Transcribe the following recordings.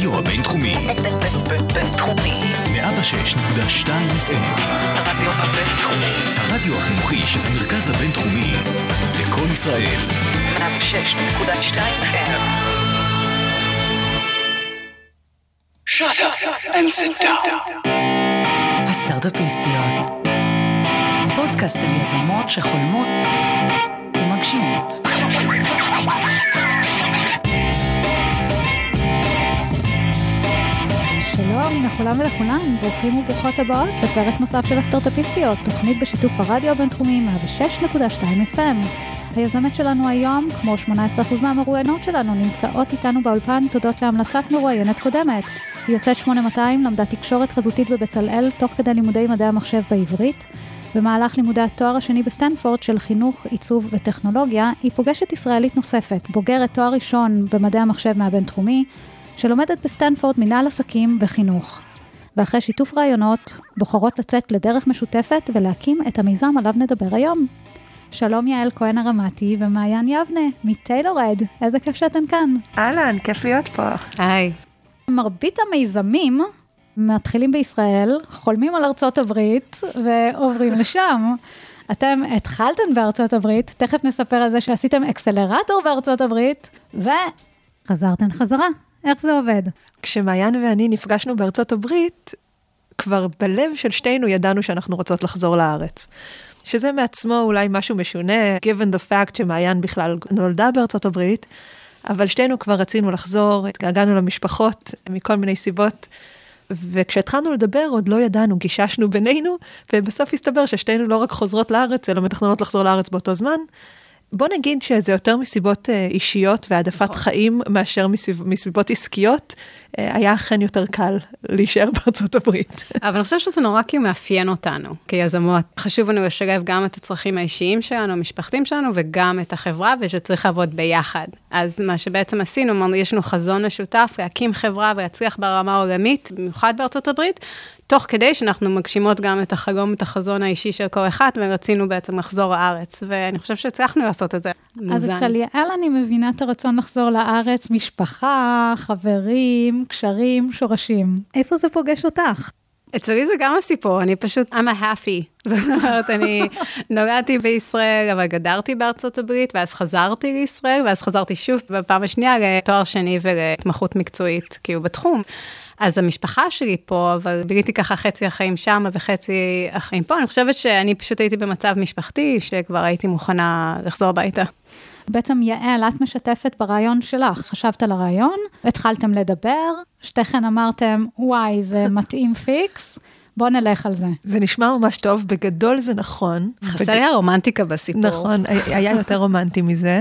הרדיו הבינתחומי. בינתחומי. 106.2 FM. הרדיו הבינתחומי. הרדיו החינוכי של המרכז הבינתחומי. לכל ישראל. 106.2 FM. Shut up and sit down. הסטארט-אפיסטיות. פודקאסט על יזמות שחולמות ומגשימות. שלום לכולם ולכולן, ברוכים וברוכות הבאות לפרק נוסף של הסטארט-אפיסטיות, תוכנית בשיתוף הרדיו הבינתחומי 106.2 FM. היזמת שלנו היום, כמו 18% מהמרואיינות שלנו, נמצאות איתנו באולפן תודות להמלצת מרואיינת קודמת. היא יוצאת 8200, למדה תקשורת חזותית בבצלאל, תוך כדי לימודי מדעי המחשב בעברית. במהלך לימודי התואר השני בסטנפורד של חינוך, עיצוב וטכנולוגיה, היא פוגשת ישראלית נוספת, בוגרת תואר ראשון במדעי המחשב מהבינתחומי, שלומדת בסטנפורד מנהל עסקים וחינוך. ואחרי שיתוף רעיונות, בוחרות לצאת לדרך משותפת ולהקים את המיזם עליו נדבר היום. שלום יעל כהן הרמתי ומעיין יבנה מטיילורד, איזה כיף שאתן כאן. אהלן, כיף להיות פה. היי. מרבית המיזמים מתחילים בישראל, חולמים על ארצות הברית ועוברים לשם. אתם התחלתם בארצות הברית, תכף נספר על זה שעשיתם אקסלרטור בארצות הברית, וחזרתן חזרה. איך זה עובד? כשמעיין ואני נפגשנו בארצות הברית, כבר בלב של שתינו ידענו שאנחנו רוצות לחזור לארץ. שזה מעצמו אולי משהו משונה, given the fact שמעיין בכלל נולדה בארצות הברית, אבל שתינו כבר רצינו לחזור, התגעגענו למשפחות מכל מיני סיבות, וכשהתחלנו לדבר עוד לא ידענו, גיששנו בינינו, ובסוף הסתבר ששתינו לא רק חוזרות לארץ, אלא מתכננות לחזור לארץ באותו זמן. בוא נגיד שזה יותר מסיבות אישיות והעדפת חיים מאשר מסיבות עסקיות, היה אכן יותר קל להישאר בארצות הברית. אבל אני חושבת שזה נורא כי הוא מאפיין אותנו כיזמות. חשוב לנו לשלב גם את הצרכים האישיים שלנו, המשפחתיים שלנו, וגם את החברה, ושצריך לעבוד ביחד. אז מה שבעצם עשינו, אמרנו, יש לנו חזון משותף, להקים חברה ולהצליח ברמה העולמית, במיוחד בארצות הברית, תוך כדי שאנחנו מגשימות גם את החלום, את החזון האישי של כל אחד, ורצינו בעצם לחזור לארץ, ואני חושב שהצלחנו לעשות את זה. אז אצל יעל אני מבינה את הרצון לחזור לארץ, משפחה, חברים, קשרים, שורשים. איפה זה פוגש אותך? אצלי זה גם הסיפור, אני פשוט, I'm a happy. זאת אומרת, אני נולדתי בישראל, אבל גדרתי בארצות הברית, ואז חזרתי לישראל, ואז חזרתי שוב בפעם השנייה לתואר שני ולהתמחות מקצועית, כאילו בתחום. אז המשפחה שלי פה, אבל ביליתי ככה חצי החיים שם וחצי החיים פה. אני חושבת שאני פשוט הייתי במצב משפחתי, שכבר הייתי מוכנה לחזור הביתה. בעצם יעל, את משתפת ברעיון שלך. חשבת על הרעיון, התחלתם לדבר, שתיכן אמרתם, וואי, זה מתאים פיקס, בוא נלך על זה. זה נשמע ממש טוב, בגדול זה נכון. חסר היה רומנטיקה בסיפור. נכון, היה יותר רומנטי מזה.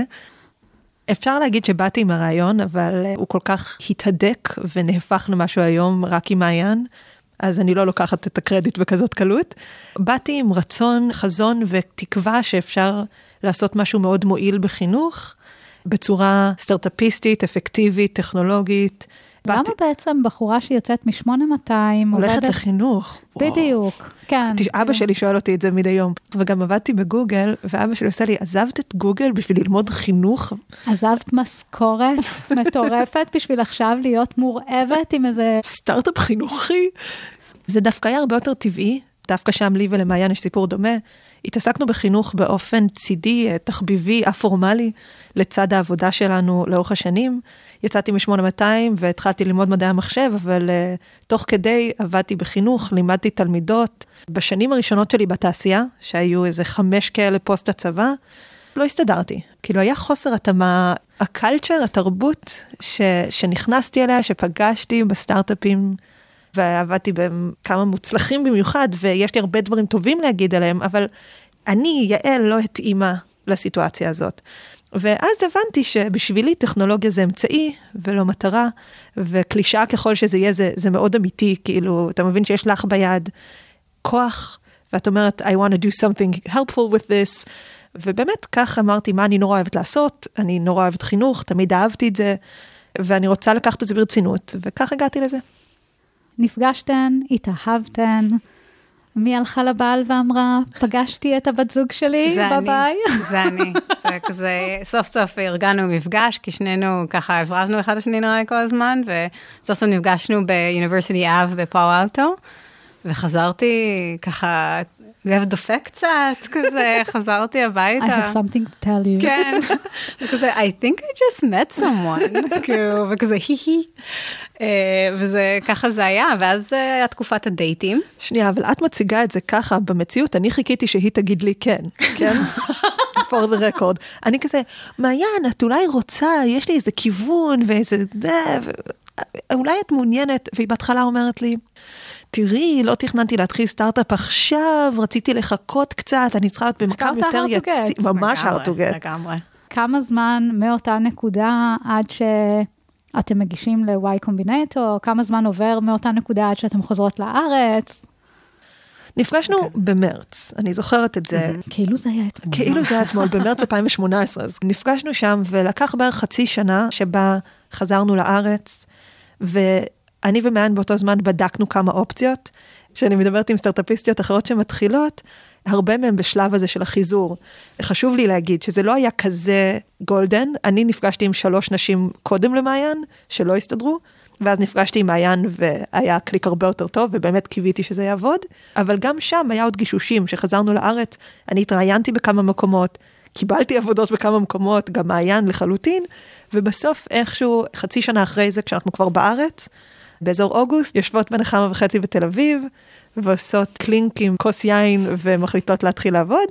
אפשר להגיד שבאתי עם הרעיון, אבל הוא כל כך התהדק ונהפך למשהו היום רק עם מעיין, אז אני לא לוקחת את הקרדיט בכזאת קלות. באתי עם רצון, חזון ותקווה שאפשר לעשות משהו מאוד מועיל בחינוך, בצורה סטארט-אפיסטית, אפקטיבית, טכנולוגית. למה בעצם בחורה שיוצאת מ-8200 הולכת לחינוך? בדיוק, כן. אבא שלי שואל אותי את זה מדי יום. וגם עבדתי בגוגל, ואבא שלי עושה לי, עזבת את גוגל בשביל ללמוד חינוך? עזבת משכורת מטורפת בשביל עכשיו להיות מורעבת עם איזה סטארט-אפ חינוכי? זה דווקא היה הרבה יותר טבעי, דווקא שם לי ולמעיין יש סיפור דומה. התעסקנו בחינוך באופן צידי, תחביבי, אפורמלי, לצד העבודה שלנו לאורך השנים. יצאתי מ-8200 והתחלתי ללמוד מדעי המחשב, אבל תוך כדי עבדתי בחינוך, לימדתי תלמידות. בשנים הראשונות שלי בתעשייה, שהיו איזה 5 כאלה פוסט הצבא, לא הסתדרתי. כאילו היה חוסר התאמה, הקלצ'ר, התרבות שנכנסתי אליה, שפגשתי בסטארט-אפים, ועבדתי בכמה מוצלחים במיוחד, ויש לי הרבה דברים טובים להגיד עליהם, אבל אני, יעל, לא התאימה לסיטואציה הזאת. ואז הבנתי שבשבילי טכנולוגיה זה אמצעי ולא מטרה, וקלישה ככל שזה יהיה, זה מאוד אמיתי, כאילו, אתה מבין שיש לך ביד כוח, ואת אומרת, I want to do something helpful with this, ובאמת כך אמרתי, מה אני נורא אוהבת לעשות, אני נורא אוהבת חינוך, תמיד אהבתי את זה, ואני רוצה לקחת את זה ברצינות, וכך הגעתי לזה. נפגשתן, התאהבתן, מי הלכה לבעל ואמרה, פגשתי את הבת זוג שלי בביי? זה אני. זה כזה, סוף סוף ארגנו מפגש, כי שנינו ככה הברזנו אחד השני נראה כל הזמן, וסוף סוף נפגשנו באוניברסיטי אב בפאו אלטו, וחזרתי ככה, לב דופק קצת, כזה, חזרתי הביתה. I have something to tell you. כן, וכזה, I think I just met someone, כאילו, וכזה, היהי. וזה, ככה זה היה, ואז היה תקופת הדייטים. שנייה, אבל את מציגה את זה ככה במציאות, אני חיכיתי שהיא תגיד לי כן, כן? for the record. אני כזה, מעיין, את אולי רוצה, יש לי איזה כיוון, ואיזה, אולי את מעוניינת, והיא בהתחלה אומרת לי, תראי, לא תכננתי להתחיל סטארט-אפ עכשיו, רציתי לחכות קצת, אני צריכה להיות במקום יותר יציב, ממש הרטוגט. לגמרי. כמה זמן מאותה נקודה עד שאתם מגישים ל-Y Combinator, כמה זמן עובר מאותה נקודה עד שאתם חוזרות לארץ? נפגשנו במרץ, אני זוכרת את זה. כאילו זה היה אתמול. כאילו זה היה אתמול, במרץ 2018, אז נפגשנו שם, ולקח בערך חצי שנה שבה חזרנו לארץ, ואני ומעיין באותו זמן בדקנו כמה אופציות, שאני מדברת עם סטארט-אפיסטיות אחרות שמתחילות, הרבה מהם בשלב הזה של החיזור. חשוב לי להגיד שזה לא היה כזה גולדן, אני נפגשתי עם 3 נשים קודם למעיין, שלא הסתדרו, ואז נפגשתי עם מעיין והיה קליק הרבה יותר טוב, ובאמת קיוויתי שזה יעבוד, אבל גם שם היה עוד גישושים, שחזרנו לארץ, אני התראיינתי בכמה מקומות, קיבלתי עבודות בכמה מקומות, גם מעיין לחלוטין, ובסוף איכשהו חצי שנה אחרי זה, כשאנחנו כבר בארץ, באזור אוגוסט, יושבות בנחמה וחצי בתל אביב, ועושות קלינק עם כוס יין, ומחליטות להתחיל לעבוד.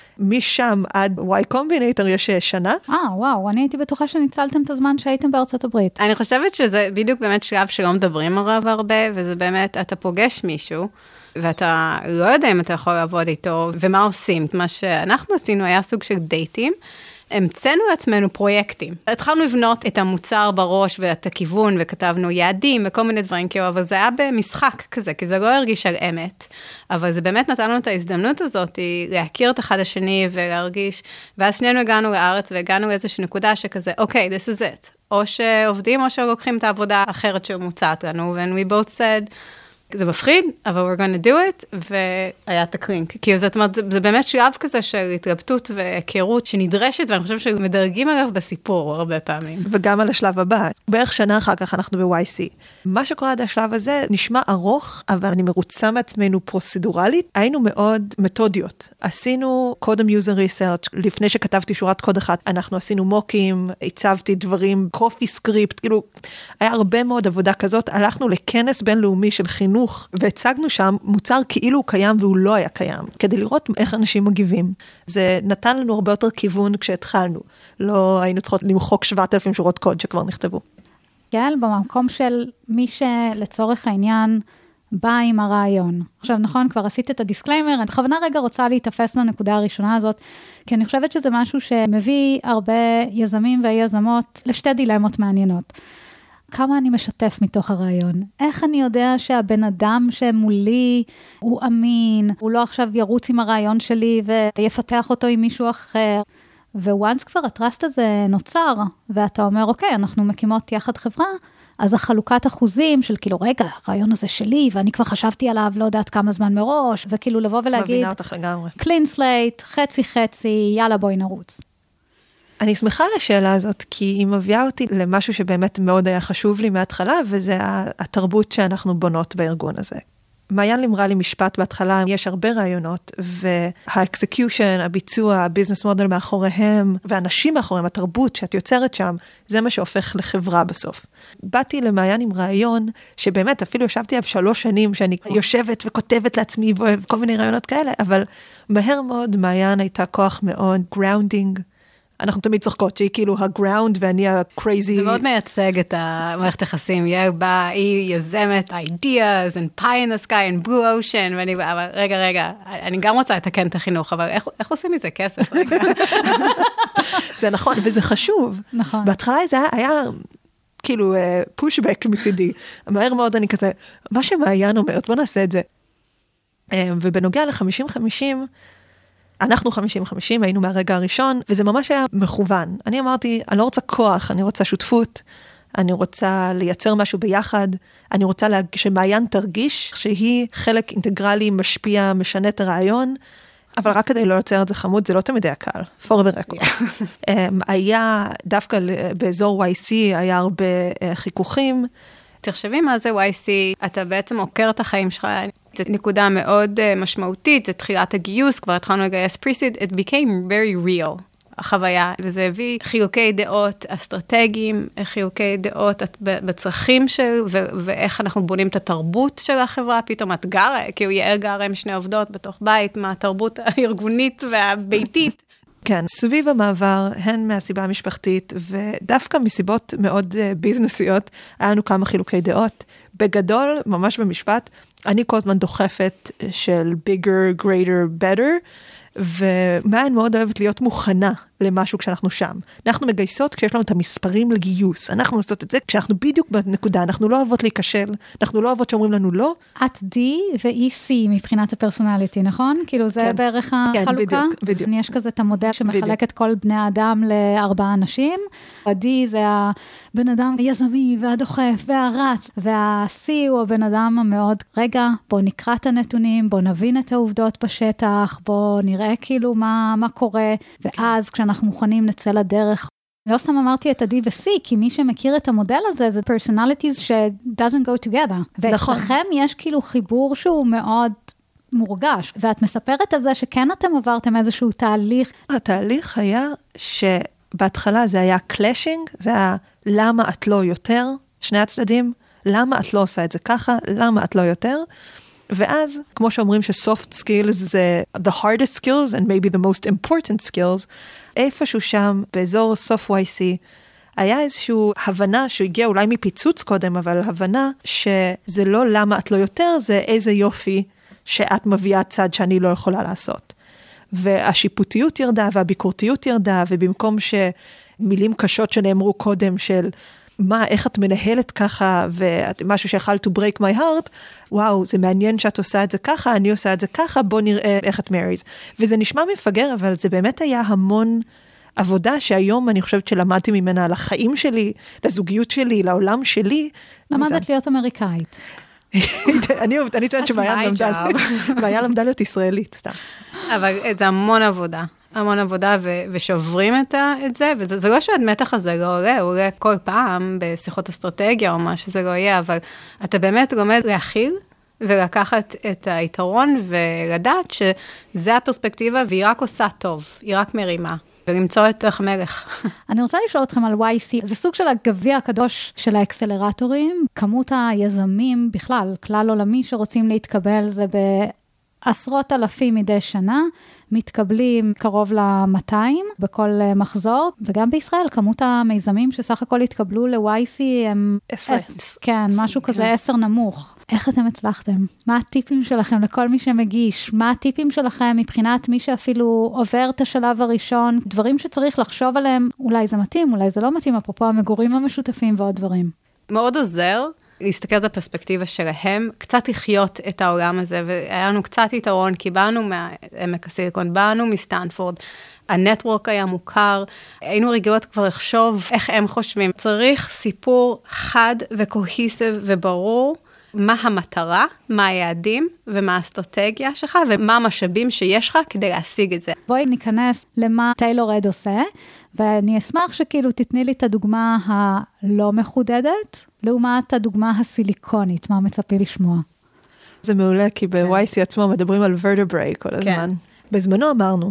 משם עד Y Combinator יש שנה. וואו, אני הייתי בטוחה שניצלתם את הזמן שהייתם בארצות הברית. אני חושבת שזה בדיוק באמת שלב שלא מדברים עליו הרבה, וזה באמת, אתה פוגש מישהו, ואתה לא יודע אם אתה יכול לעבוד איתו, ומה עושים. מה שאנחנו עשינו היה סוג של דייטים, המצאנו לעצמנו פרויקטים. התחלנו לבנות את המוצר בראש ואת הכיוון, וכתבנו יעדים וכל מיני דברים כאילו, אבל זה היה במשחק כזה, כי זה לא הרגיש על אמת. אבל זה באמת נתן לנו את ההזדמנות הזאת, להכיר את אחד השני ולהרגיש, ואז שנינו הגענו לארץ, והגענו לאיזושהי נקודה שכזה, אוקיי, this is it. או שעובדים, או שלוקחים את העבודה האחרת שמוצעת לנו, and we both said, זה מפחיד, אבל we're going to do it, והיה את הקלינק. כי זאת אומרת, זה באמת שלב כזה של התלבטות והיכרות שנדרשת, ואני חושב שמדרגים עליו בסיפור הרבה פעמים. וגם על השלב הבא. בערך שנה אחר כך אנחנו ב-YC. מה שקורה עד השלב הזה נשמע ארוך, אבל אני מרוצה מעצמנו פרוצדורלית. היינו מאוד מתודיות. עשינו קודם user research, לפני שכתבתי שורת קוד אחת, אנחנו עשינו מוקים, הצבתי דברים, קופי סקריפט, כאילו, היה הרבה מאוד עבודה כזאת. הלכנו לכנס בינלאומי של חינוך, והצגנו שם מוצר כאילו הוא קיים והוא לא היה קיים, כדי לראות איך אנשים מגיבים. זה נתן לנו הרבה יותר כיוון כשהתחלנו. לא היינו צריכות למחוק 7,000 שורות קוד שכבר נכתבו. יעל, במקום של מי שלצורך העניין בא עם הרעיון. עכשיו, נכון, כבר עשית את הדיסקליימר, אני בכוונה רגע רוצה להתאפס לנקודה הראשונה הזאת, כי אני חושבת שזה משהו שמביא הרבה יזמים ויזמות לשתי דילמות מעניינות. כמה אני משתף מתוך הרעיון? איך אני יודע שהבן אדם שמולי הוא אמין, הוא לא עכשיו ירוץ עם הרעיון שלי ויפתח אותו עם מישהו אחר? וואנס כבר הטרסט הזה נוצר, ואתה אומר, אוקיי, אנחנו מקימות יחד חברה, אז החלוקת אחוזים של כאילו, רגע, הרעיון הזה שלי, ואני כבר חשבתי עליו, לא יודעת כמה זמן מראש, וכאילו לבוא ולהגיד, מבינה אותך לגמרי. clean slate, חצי, יאללה בואי נרוץ. אני שמחה על השאלה הזאת, כי היא מביאה אותי למשהו שבאמת מאוד היה חשוב לי מההתחלה, וזה התרבות שאנחנו בונות בארגון הזה. מעיין אמרה לי משפט בהתחלה, יש הרבה רעיונות, והאקסקיושן, הביצוע, הביזנס מודל מאחוריהם, והאנשים מאחוריהם, התרבות שאת יוצרת שם, זה מה שהופך לחברה בסוף. באתי למעיין עם רעיון, שבאמת אפילו ישבתי עליו 3 שנים, שאני יושבת וכותבת לעצמי, וכל מיני רעיונות כאלה, אבל מהר מאוד מעיין הייתה כוח מאוד grounding, אנחנו תמיד צוחקות, שהיא כאילו הגראונד ואני הקרייזי. זה מאוד מייצג את המערכת יחסים. יהיה בה, היא יזמת ideas and pie in the sky and blue ocean, ואני, אבל רגע, אני גם רוצה לתקן את החינוך, אבל איך עושים מזה כסף? רגע. זה נכון, וזה חשוב. נכון. בהתחלה זה היה כאילו פושבק מצידי. מהר מאוד אני כזה, מה שמעיין אומרת, בוא נעשה את זה. ובנוגע ל-50-50, אנחנו 50-50, היינו מהרגע הראשון, וזה ממש היה מכוון. אני אמרתי, אני לא רוצה כוח, אני רוצה שותפות, אני רוצה לייצר משהו ביחד, אני רוצה שמעיין תרגיש שהיא חלק אינטגרלי, משפיע, משנה את הרעיון, אבל רק כדי לא יוצר את זה חמוד, זה לא תמיד היה קל, for the record. היה, דווקא באזור YC, היה הרבה חיכוכים. תחשבי מה זה YC, אתה בעצם עוקר את החיים שלך, זו נקודה מאוד משמעותית, זה תחילת הגיוס, כבר התחלנו לגייס פריסיד, it became very real, החוויה, וזה הביא חילוקי דעות אסטרטגיים, חילוקי דעות בצרכים ואיך אנחנו בונים את התרבות של החברה, פתאום את גרה, כי הוא יער גרה עם שני עובדות בתוך בית, מהתרבות הארגונית והביתית. כן, סביב המעבר, הן מהסיבה המשפחתית, ודווקא מסיבות מאוד ביזנסיות, היה לנו כמה חילוקי דעות. בגדול, ממש במשפט, אני כל הזמן דוחפת של bigger, greater, better, ומעיין מאוד אוהבת להיות מוכנה למשהו כשאנחנו שם. אנחנו מגייסות כשיש לנו את המספרים לגיוס. אנחנו עושות את זה כשאנחנו בדיוק בנקודה. אנחנו לא אוהבות להיכשל, אנחנו לא אוהבות שאומרים לנו לא. את D ו-EC מבחינת הפרסונליטי, נכון? כאילו זה כן. בערך החלוקה? כן, בדיוק. יש כזה את המודל שמחלק את כל בני האדם ל4 אנשים. ה-D זה הבן אדם היזמי והדוחף והרץ, וה-C הוא הבן אדם המאוד, רגע, בוא נקרא את הנתונים, בוא נבין את העובדות בשטח, בוא נראה כאילו מה קורה, ואז כשאנחנו מוכנים נצא לדרך. לא סתם אמרתי את ה-D ו-C, כי מי שמכיר את המודל הזה, זה personalities ש-doesn't go together. נכון. ואצלכם יש כאילו חיבור שהוא מאוד מורגש, ואת מספרת על זה שכן אתם עברתם איזשהו תהליך. התהליך היה שבהתחלה זה היה clashing, זה היה למה את לא יותר, שני הצדדים, למה את לא עושה את זה ככה, למה את לא יותר, ואז, כמו שאומרים ש-soft skills זה the hardest skills and maybe the most important skills, איפשהו שם, באזור סוף YC, היה איזושהי הבנה שהגיעה אולי מפיצוץ קודם, אבל הבנה שזה לא למה את לא יותר, זה איזה יופי שאת מביאה צד שאני לא יכולה לעשות. והשיפוטיות ירדה והביקורתיות ירדה, ובמקום שמילים קשות שנאמרו קודם של איך את מנהלת ככה, ומשהו שיכול to break my heart, וואו, זה מעניין שאת עושה את זה ככה, אני עושה את זה ככה, בוא נראה איך את מריז. וזה נשמע מפגר, אבל זה באמת היה המון עבודה שהיום אני חושבת שלמדתי ממנה לחיים שלי, לזוגיות שלי, לעולם שלי. למדת להיות אמריקאית. אני טוענת שמעיין למדה להיות ישראלית, סתם. אבל זה המון עבודה ושוברים את זה, וזה לא שהמתח הזה לא עולה, הוא עולה כל פעם בשיחות אסטרטגיה או מה שזה לא יהיה, אבל אתה באמת לומד להכיל ולקחת את היתרון ולדעת שזה הפרספקטיבה והיא רק עושה טוב, היא רק מרימה. ולמצוא את דרך המלך. אני רוצה לשאול אתכם על YC, זה סוג של הגביע הקדוש של האקסלרטורים, כמות היזמים בכלל, כלל עולמי שרוצים להתקבל, זה בעשרות אלפים מדי שנה, מתקבלים קרוב ל-200 בכל מחזור, וגם בישראל, כמות המיזמים שסך הכל התקבלו ל-YC הם 10. כן, משהו כזה 10 נמוך. איך אתם הצלחתם? מה הטיפים שלכם לכל מי שמגיש? מה הטיפים שלכם מבחינת מי שאפילו עובר את השלב הראשון? דברים שצריך לחשוב עליהם, אולי זה מתאים, אולי זה לא מתאים, אפרופו המגורים המשותפים ועוד דברים. מאוד עוזר להסתכל על הפרספקטיבה שלהם, קצת לחיות את העולם הזה, והיה לנו קצת יתרון, כי באנו מעמק הסיליקון, באנו מסטנפורד, הנטוורק היה מוכר, היינו רגילות כבר לחשוב איך הם חושבים. צריך סיפור חד וקוהיסיב וברור, מה המטרה, מה היעדים ומה האסטרטגיה שלך, ומה המשאבים שיש לך כדי להשיג את זה. בואי ניכנס למה טיילור רד עושה, ואני אשמח שכאילו תתני לי את הדוגמה הלא מחודדת, לעומת הדוגמה הסיליקונית, מה מצפי לשמוע. זה מעולה, כי ב-YC עצמו מדברים על vertebrae כל הזמן. בזמנו אמרנו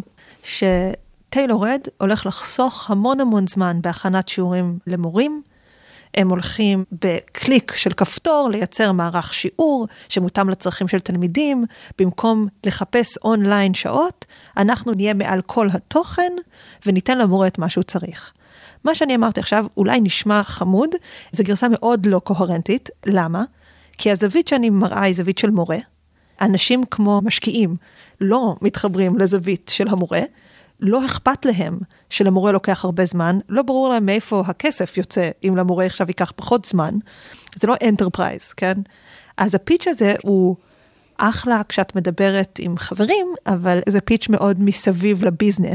שטיילור רד הולך לחסוך המון זמן בהכנת שיעורים למורים, הם הולכים בקליק של כפתור לייצר מערך שיעור שמותאם לצרכים של תלמידים, במקום לחפש אונליין שעות, אנחנו נהיה מעל כל התוכן וניתן למורה את מה שהוא צריך. מה שאני אמרתי עכשיו אולי נשמע חמוד, זו גרסה מאוד לא קוהרנטית, למה? כי הזווית שאני מראה היא זווית של מורה, אנשים כמו משקיעים לא מתחברים לזווית של המורה, לא אכפת להם שלמורה לוקח הרבה זמן, לא ברור להם מאיפה הכסף יוצא, אם למורה עכשיו ייקח פחות זמן, זה לא אנטרפרייז, כן? אז הפיץ' הזה הוא אחלה כשאת מדברת עם חברים, אבל זה פיץ' מאוד מסביב לביזנס.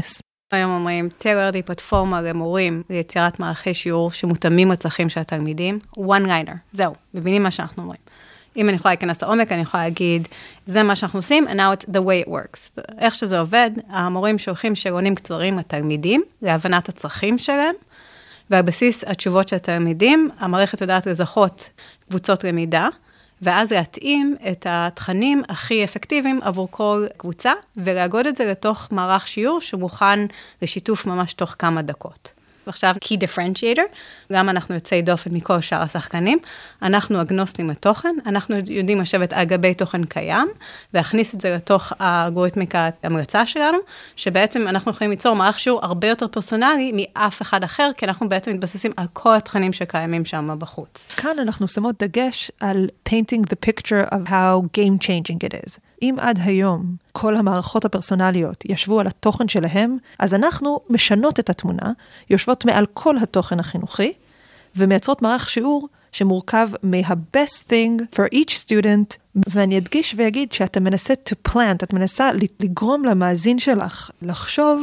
היום אומרים, תיאוריה היא פלטפורמה למורים ליצירת מערכי שיעור שמותאמים לצרכים של התלמידים. one liner, זהו, מבינים מה שאנחנו אומרים. אם אני יכולה להיכנס לעומק, אני יכולה להגיד, זה מה שאנחנו עושים, and now it's the way it works. איך שזה עובד, המורים שולחים שאלונים קצרים לתלמידים, להבנת הצרכים שלהם, ועל בסיס התשובות של התלמידים, המערכת יודעת לזהות קבוצות למידה, ואז להתאים את התכנים הכי אפקטיביים עבור כל קבוצה, ולהגוד את זה לתוך מערך שיעור שמוכן לשיתוף ממש תוך כמה דקות. ועכשיו, key differentiator, גם אנחנו יוצאי דופן מכל שאר השחקנים, אנחנו אגנוסטים לתוכן, אנחנו יודעים לשבת על גבי תוכן קיים, להכניס את זה לתוך האלגוריתמיקה המלצה שלנו, שבעצם אנחנו יכולים ליצור מערך שיעור הרבה יותר פרסונלי מאף אחד אחר, כי אנחנו בעצם מתבססים על כל התכנים שקיימים שם בחוץ. כאן אנחנו שמות דגש על painting the picture of how game changing it is. אם עד היום כל המערכות הפרסונליות ישבו על התוכן שלהם, אז אנחנו משנות את התמונה, יושבות מעל כל התוכן החינוכי, ומייצרות מערך שיעור שמורכב מה-best thing for each student, ואני אדגיש ויגיד שאתה מנסה to plant, את מנסה לגרום למאזין שלך לחשוב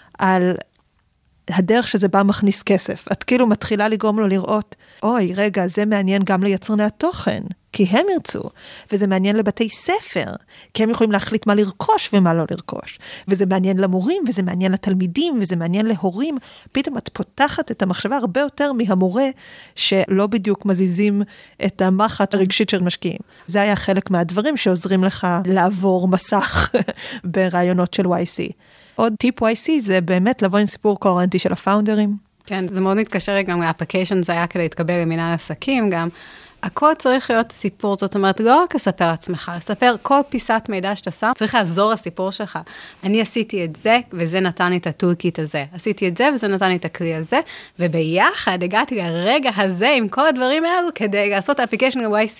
על הדרך שזה בא מכניס כסף. את כאילו מתחילה לגרום לו לראות, אוי, רגע, זה מעניין גם ליצרני התוכן, כי הם ירצו, וזה מעניין לבתי ספר, כי הם יכולים להחליט מה לרכוש ומה לא לרכוש, וזה מעניין למורים, וזה מעניין לתלמידים, וזה מעניין להורים, פתאום את פותחת את המחשבה הרבה יותר מהמורה, שלא בדיוק מזיזים את המחט הרגשית של משקיעים. זה היה חלק מהדברים שעוזרים לך לעבור מסך ברעיונות של YC. עוד טיפ YC זה באמת לבוא עם סיפור קוהרנטי של הפאונדרים. כן, זה מאוד מתקשר גם לאפליקיישן, זה היה כדי להתקבל למינהל עסקים גם. הכל צריך להיות סיפור, זאת אומרת, לא רק לספר עצמך, לספר כל פיסת מידע שאתה שם, צריך לעזור לסיפור שלך. אני עשיתי את זה, וזה נתן לי את הטולקיט הזה. עשיתי את זה, וזה נתן לי את הכלי הזה, וביחד הגעתי לרגע הזה, עם כל הדברים האלו, כדי לעשות אפליקיישן ל-YC,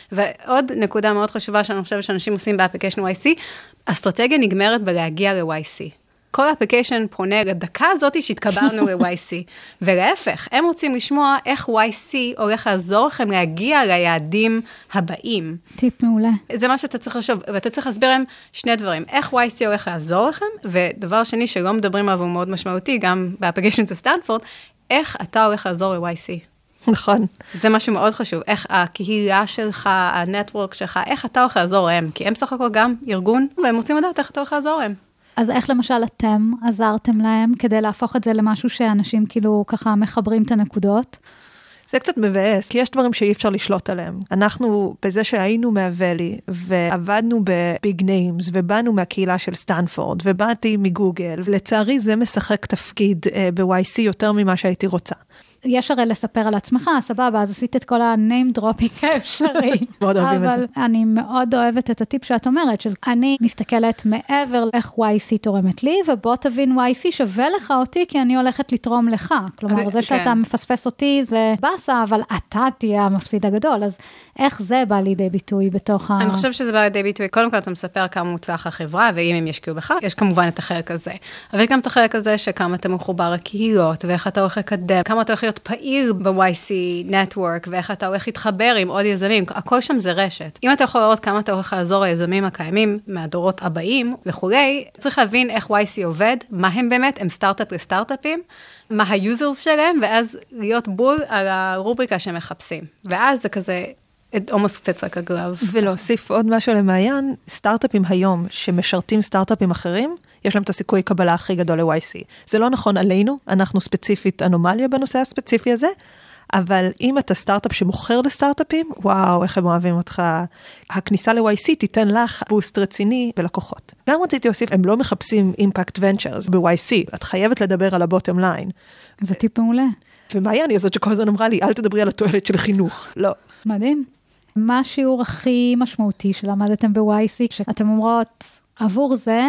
ועוד נקודה מאוד חשובה, שאני חושבת שאנשים עושים באפליקיישן ל-YC, אסטרטגיה נגמרת בלהגיע ל-YC. כל האפליקיישן פונה לדקה הזאת שהתקבלנו ל-YC, ולהפך, הם רוצים לשמוע איך YC הולך לעזור לכם להגיע ליעדים הבאים. טיפ מעולה. זה מה שאתה צריך לחשוב, ואתה צריך להסביר להם שני דברים, איך YC הולך לעזור לכם, ודבר שני שלא מדברים עליו הוא מאוד משמעותי, גם באפליקיישן של סטנפורד, איך אתה הולך לעזור ל-YC. נכון. זה משהו מאוד חשוב, איך הקהילה שלך, הנטוורק שלך, איך אתה הולך לעזור להם, כי הם סך הכל גם ארגון, והם רוצים לדעת איך אתה הולך לעזור להם. אז איך למשל אתם עזרתם להם כדי להפוך את זה למשהו שאנשים כאילו ככה מחברים את הנקודות? זה קצת מבאס, כי יש דברים שאי אפשר לשלוט עליהם. אנחנו, בזה שהיינו מהוואלי, ועבדנו בביג ניימס, ובאנו מהקהילה של סטנפורד, ובאתי מגוגל, ולצערי זה משחק תפקיד ב-YC יותר ממה שהייתי רוצה. יש הרי לספר על עצמך, סבבה, אז עשית את כל ה-name dropping האפשרי. מאוד אוהבים את זה. אבל אני מאוד אוהבת את הטיפ שאת אומרת, של אני מסתכלת מעבר איך YC תורמת לי, ובוא תבין YC שווה לך אותי, כי אני הולכת לתרום לך. כלומר, זה שאתה מפספס אותי זה בסה, אבל אתה תהיה המפסיד הגדול. אז איך זה בא לידי ביטוי בתוך אני חושב שזה בא לידי ביטוי, קודם כל אתה מספר כמה מוצלח החברה, ואם הם ישקיעו בך, יש כמובן את החלק הזה. אבל גם את החלק הזה שכמה אתה מחובר לקהילות, ואיך אתה הולך לקדם, כמה אתה הולך להיות פעיל ב-YC Network, ואיך אתה הולך להתחבר עם עוד יזמים, הכל שם זה רשת. אם אתה יכול לראות כמה אתה הולך לעזור ליזמים הקיימים מהדורות הבאים וכולי, צריך להבין איך YC עובד, מה הם באמת, הם סטארט-אפ לסטארט-אפים, מה היוזרס שלהם, ואז להיות בול על הרובריקה שהם מחפשים. ואז זה כזה almost fits like a glove. ולהוסיף עוד משהו למעיין, סטארט-אפים היום שמשרתים סטארט-אפים אחרים, יש להם את הסיכוי קבלה הכי גדול ל-YC. זה לא נכון עלינו, אנחנו ספציפית אנומליה בנושא הספציפי הזה, אבל אם אתה סטארט-אפ שמוכר לסטארט-אפים, וואו, איך הם אוהבים אותך. הכניסה ל-YC תיתן לך בוסט רציני בלקוחות. גם רציתי להוסיף, הם לא מחפשים אימפקט ונצ'רס ב-YC, את חייבת לדבר על הבוטם ליין. זה טיפ מעולה. ומעיין היא הזאת שכל הזמן אמרה לי, אל תדברי על התועלת של חינוך. לא. מדהים. מה השיעור הכי משמעותי שלמדתם ב-YC, שאתם אומרות, עבור זה,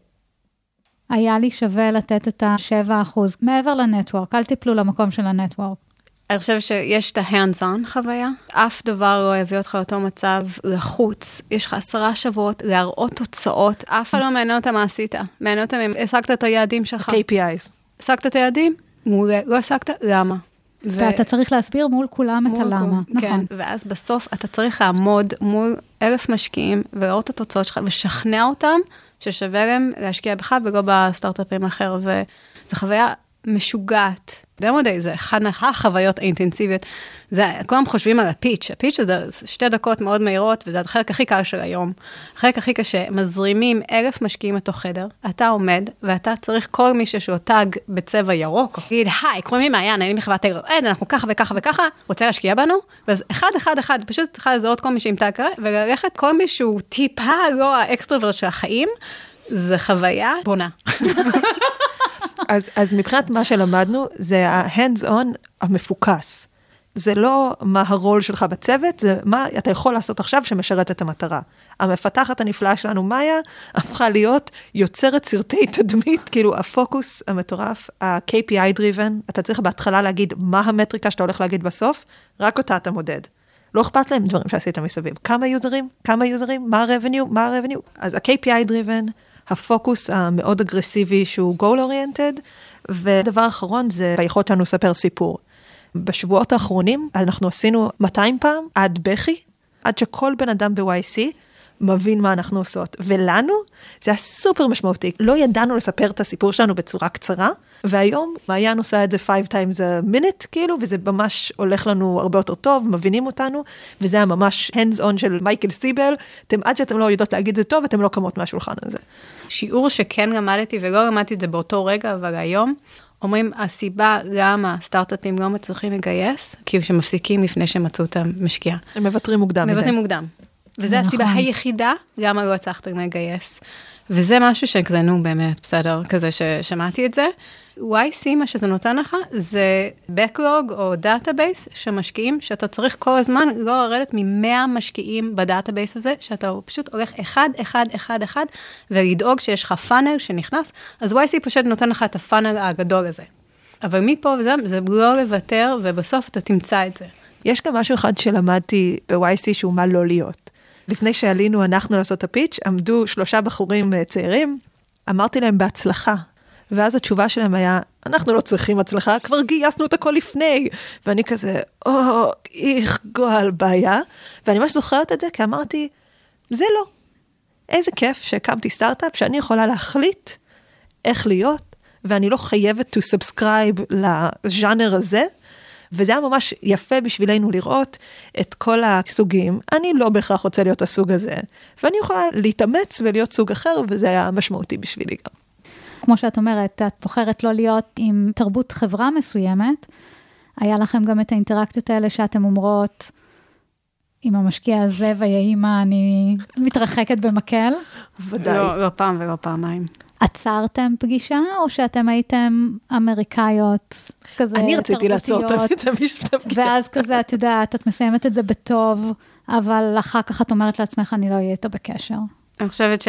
היה לי שווה לתת את ה7%, מעבר לנטוורק, אל תיפלו למקום של הנטוורק. אני חושב שיש את ה-hands-on חוויה, אף דבר לא הביא אותך לאותו מצב לחוץ, יש לך 10 שבועות להראות תוצאות, אף אחד לא מעניין אותה מה עשית, מעניין אותה אם השגת את היעדים שלך. KPIs. השגת את היעדים? לא השגת, למה? ואתה צריך להסביר מול כולם את הלמה, נכון. ואז בסוף אתה צריך לעמוד מול 1,000 משקיעים, ולראות את התוצאות שלך, ושכנע אותם, ששווה להם להשקיע בך ולא בסטארט-אפים אחר, וזו חוויה משוגעת. דמו-דיי זה אחד מהחוויות האינטנסיביות. כולם חושבים על הפיץ'. הפיץ' זה 2 דקות מאוד מהירות, וזה החלק הכי קל של היום. החלק הכי קשה, מזרימים 1,000 משקיעים לתוך חדר, אתה עומד, ואתה צריך כל מישהו שהוא טאג בצבע ירוק, להגיד, היי, קוראים לי מעיין, אני מחברת טיילור, אנחנו ככה וככה וככה, רוצה להשקיע בנו? ואז אחד, פשוט צריכה לזהות כל מישהו עם טאג כזה, וללכת כל מישהו טיפה לא האקסטרוברט של החיים, זה חוויה בונה. אז מבחינת מה שלמדנו, זה ה-hands-on המפוקס. זה לא מה הרול שלך בצוות, זה מה אתה יכול לעשות עכשיו שמשרת את המטרה. המפתחת הנפלאה שלנו, מאיה, הפכה להיות יוצרת סרטי תדמית, כאילו הפוקוס המטורף, ה-KPI driven, אתה צריך בהתחלה להגיד מה המטריקה שאתה הולך להגיד בסוף, רק אותה אתה מודד. לא אכפת להם דברים שעשית מסביב. כמה יוזרים, מה ה-revenue, אז ה-KPI driven, הפוקוס המאוד אגרסיבי שהוא goal oriented, ודבר אחרון זה ביכולת שלנו לספר סיפור. בשבועות האחרונים אנחנו עשינו 200 פעם עד בכי, עד שכל בן אדם ב-YC מבין מה אנחנו עושות. ולנו זה היה סופר משמעותי. לא ידענו לספר את הסיפור שלנו בצורה קצרה, והיום מעיין עושה את זה 5 times a minute, כאילו, וזה ממש הולך לנו הרבה יותר טוב, מבינים אותנו, וזה היה ממש hands on של מייקל סיבל, עד שאתם לא יודעות להגיד את זה טוב, אתם לא קמות מהשולחן הזה. שיעור שכן למדתי, ולא למדתי את זה באותו רגע, אבל היום, אומרים, הסיבה למה סטארט-אפים לא מצליחים לגייס, כי שהם מפסיקים לפני שהם מצאו את המשקיע. הם מוותרים מוקדם. מוותרים מוקדם. וזו הסיבה היחידה, למה לא הצלחתם לגייס. וזה משהו שכזנו באמת, בסדר, כזה ששמעתי את זה. YC, מה שזה נותן לך, זה backlog או דאטאבייס שמשקיעים, שאתה צריך כל הזמן לא לרדת מ100 משקיעים בדאטאבייס הזה, שאתה פשוט הולך אחד, ולדאוג שיש לך פאנל שנכנס, אז YC פשוט נותן לך את הפאנל הגדול הזה. אבל מפה וזה, זה לא לוותר, ובסוף אתה תמצא את זה. יש גם משהו אחד שלמדתי ב-YC שהוא מה לא להיות. לפני שעלינו אנחנו לעשות את הפיץ', עמדו 3 בחורים צעירים, אמרתי להם בהצלחה, ואז התשובה שלהם היה, אנחנו לא צריכים הצלחה, כבר גייסנו את הכל לפני, ואני כזה, איך גועל בעיה, ואני ממש זוכרת את זה, כי אמרתי, זה לא. איזה כיף שהקמתי סטארט-אפ, שאני יכולה להחליט איך להיות, ואני לא חייבת to subscribe לז'אנר הזה, וזה היה ממש יפה בשבילנו לראות את כל הסוגים. אני לא בהכרח רוצה להיות הסוג הזה, ואני יכולה להתאמץ ולהיות סוג אחר, וזה היה משמעותי בשבילי גם. כמו שאת אומרת, את בוחרת לא להיות עם תרבות חברה מסוימת, היה לכם גם את האינטראקציות האלה שאתם אומרות, עם המשקיע הזה ויהי מה אני מתרחקת במקל? ודאי. לא פעם ולא פעמיים. עצרתם פגישה, או שאתם הייתם אמריקאיות, כזה אני רציתי לעצור את הפגישה. ואז כזה, את יודעת, את מסיימת את זה בטוב, אבל אחר כך את אומרת לעצמך, אני לא אהיה איתו בקשר. אני חושבת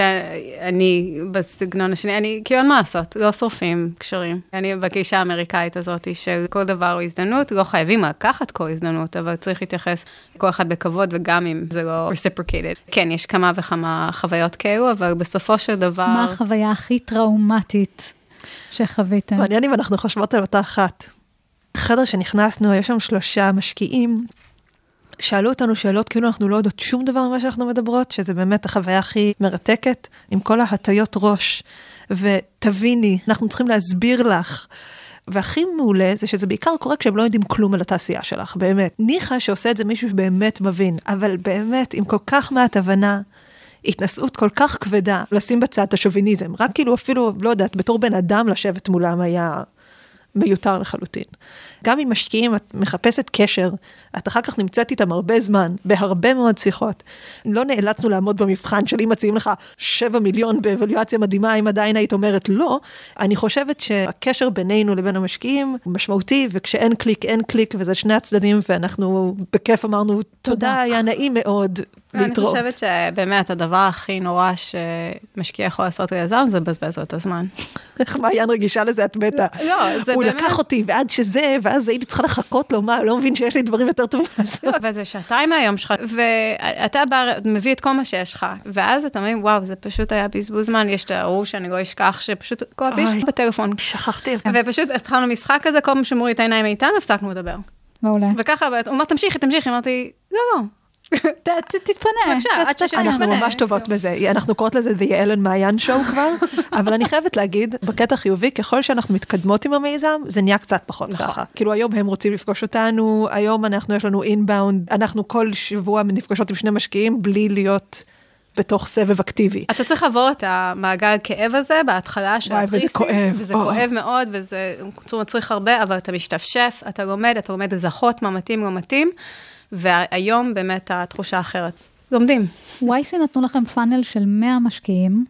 שאני בסגנון השני, אני כאילו מה לעשות, לא שורפים קשרים. אני בגישה האמריקאית הזאת, של כל דבר הוא הזדמנות, לא חייבים לקחת כל הזדמנות, אבל צריך להתייחס כל אחד בכבוד, וגם אם זה לא reciprocated. כן, יש כמה וכמה חוויות כאלו, אבל בסופו של דבר... מה החוויה הכי טראומטית שחוויתם? מעניין אם אנחנו חושבות על אותה אחת. חדר שנכנסנו, יש שם 3 משקיעים, שאלו אותנו שאלות, כאילו אנחנו לא יודעות שום דבר ממה שאנחנו מדברות, שזה באמת החוויה הכי מרתקת, עם כל ההטיות ראש, ותביני, אנחנו צריכים להסביר לך, והכי מעולה זה שזה בעיקר קורה כשהם לא יודעים כלום על התעשייה שלך, באמת. ניחה שעושה את זה מישהו שבאמת מבין, אבל באמת, עם כל כך מעט הבנה, התנסות כל כך כבדה, לשים בצד את השוביניזם, רק כאילו אפילו, לא יודעת, בתור בן אדם לשבת מולם היה מיותר לחלוטין. גם אם משקיעים, את מחפשת קשר, את אחר כך נמצאת איתם הרבה זמן, בהרבה מאוד שיחות. לא נאלצנו לעמוד במבחן של אם מציעים לך 7 מיליון באבלואציה מדהימה, אם עדיין היית אומרת לא. אני חושבת שהקשר בינינו לבין המשקיעים משמעותי, וכשאין קליק, אין קליק, וזה שני הצדדים, ואנחנו בכיף אמרנו, תודה, היה נעים מאוד להתראות. אני חושבת שבאמת הדבר הכי נורא שמשקיע יכול לעשות ליזם, זה בזבז את הזמן. איך מעיין רגישה לזה, את מתה. לא, זה הוא באמת... לקח אותי, ועד שזה, ואז הייתי צריכה לחכות לו, מה, לא מבין שיש לי דברים יותר טובים לעשות. וזה 2 מהיום שלך, ואתה מביא את כל מה שיש לך, ואז אתה אומר, וואו, זה פשוט היה בזבוז זמן, יש את ההוא שאני לא אשכח, שפשוט כל הפיש בטלפון. שכחתי. ופשוט התחלנו משחק כזה, כל פעם שמורי את העיניים איתנו, הפסקנו לדבר. מעולה. וככה, הוא אמר, תמשיכי, אמרתי, לא, תתפנה. אנחנו ממש טובות בזה, אנחנו קוראות לזה The Ellen מעיין Show כבר, אבל אני חייבת להגיד, בקטע חיובי, ככל שאנחנו מתקדמות עם המיזם, זה נהיה קצת פחות ככה. כאילו היום הם רוצים לפגוש אותנו, היום יש לנו אינבאונד, אנחנו כל שבוע נפגשות עם 2 משקיעים, בלי להיות בתוך סבב אקטיבי. אתה צריך לעבור את המעגל כאב הזה, בהתחלה של וזה כואב. וזה כואב מאוד, וזה מצריך הרבה, אבל אתה משתפשף, אתה לומד לזהות מה מתאים, לא מתאים, והיום באמת התחושה אחרת. לומדים. YC נתנו לכם פאנל של 100 משקיעים,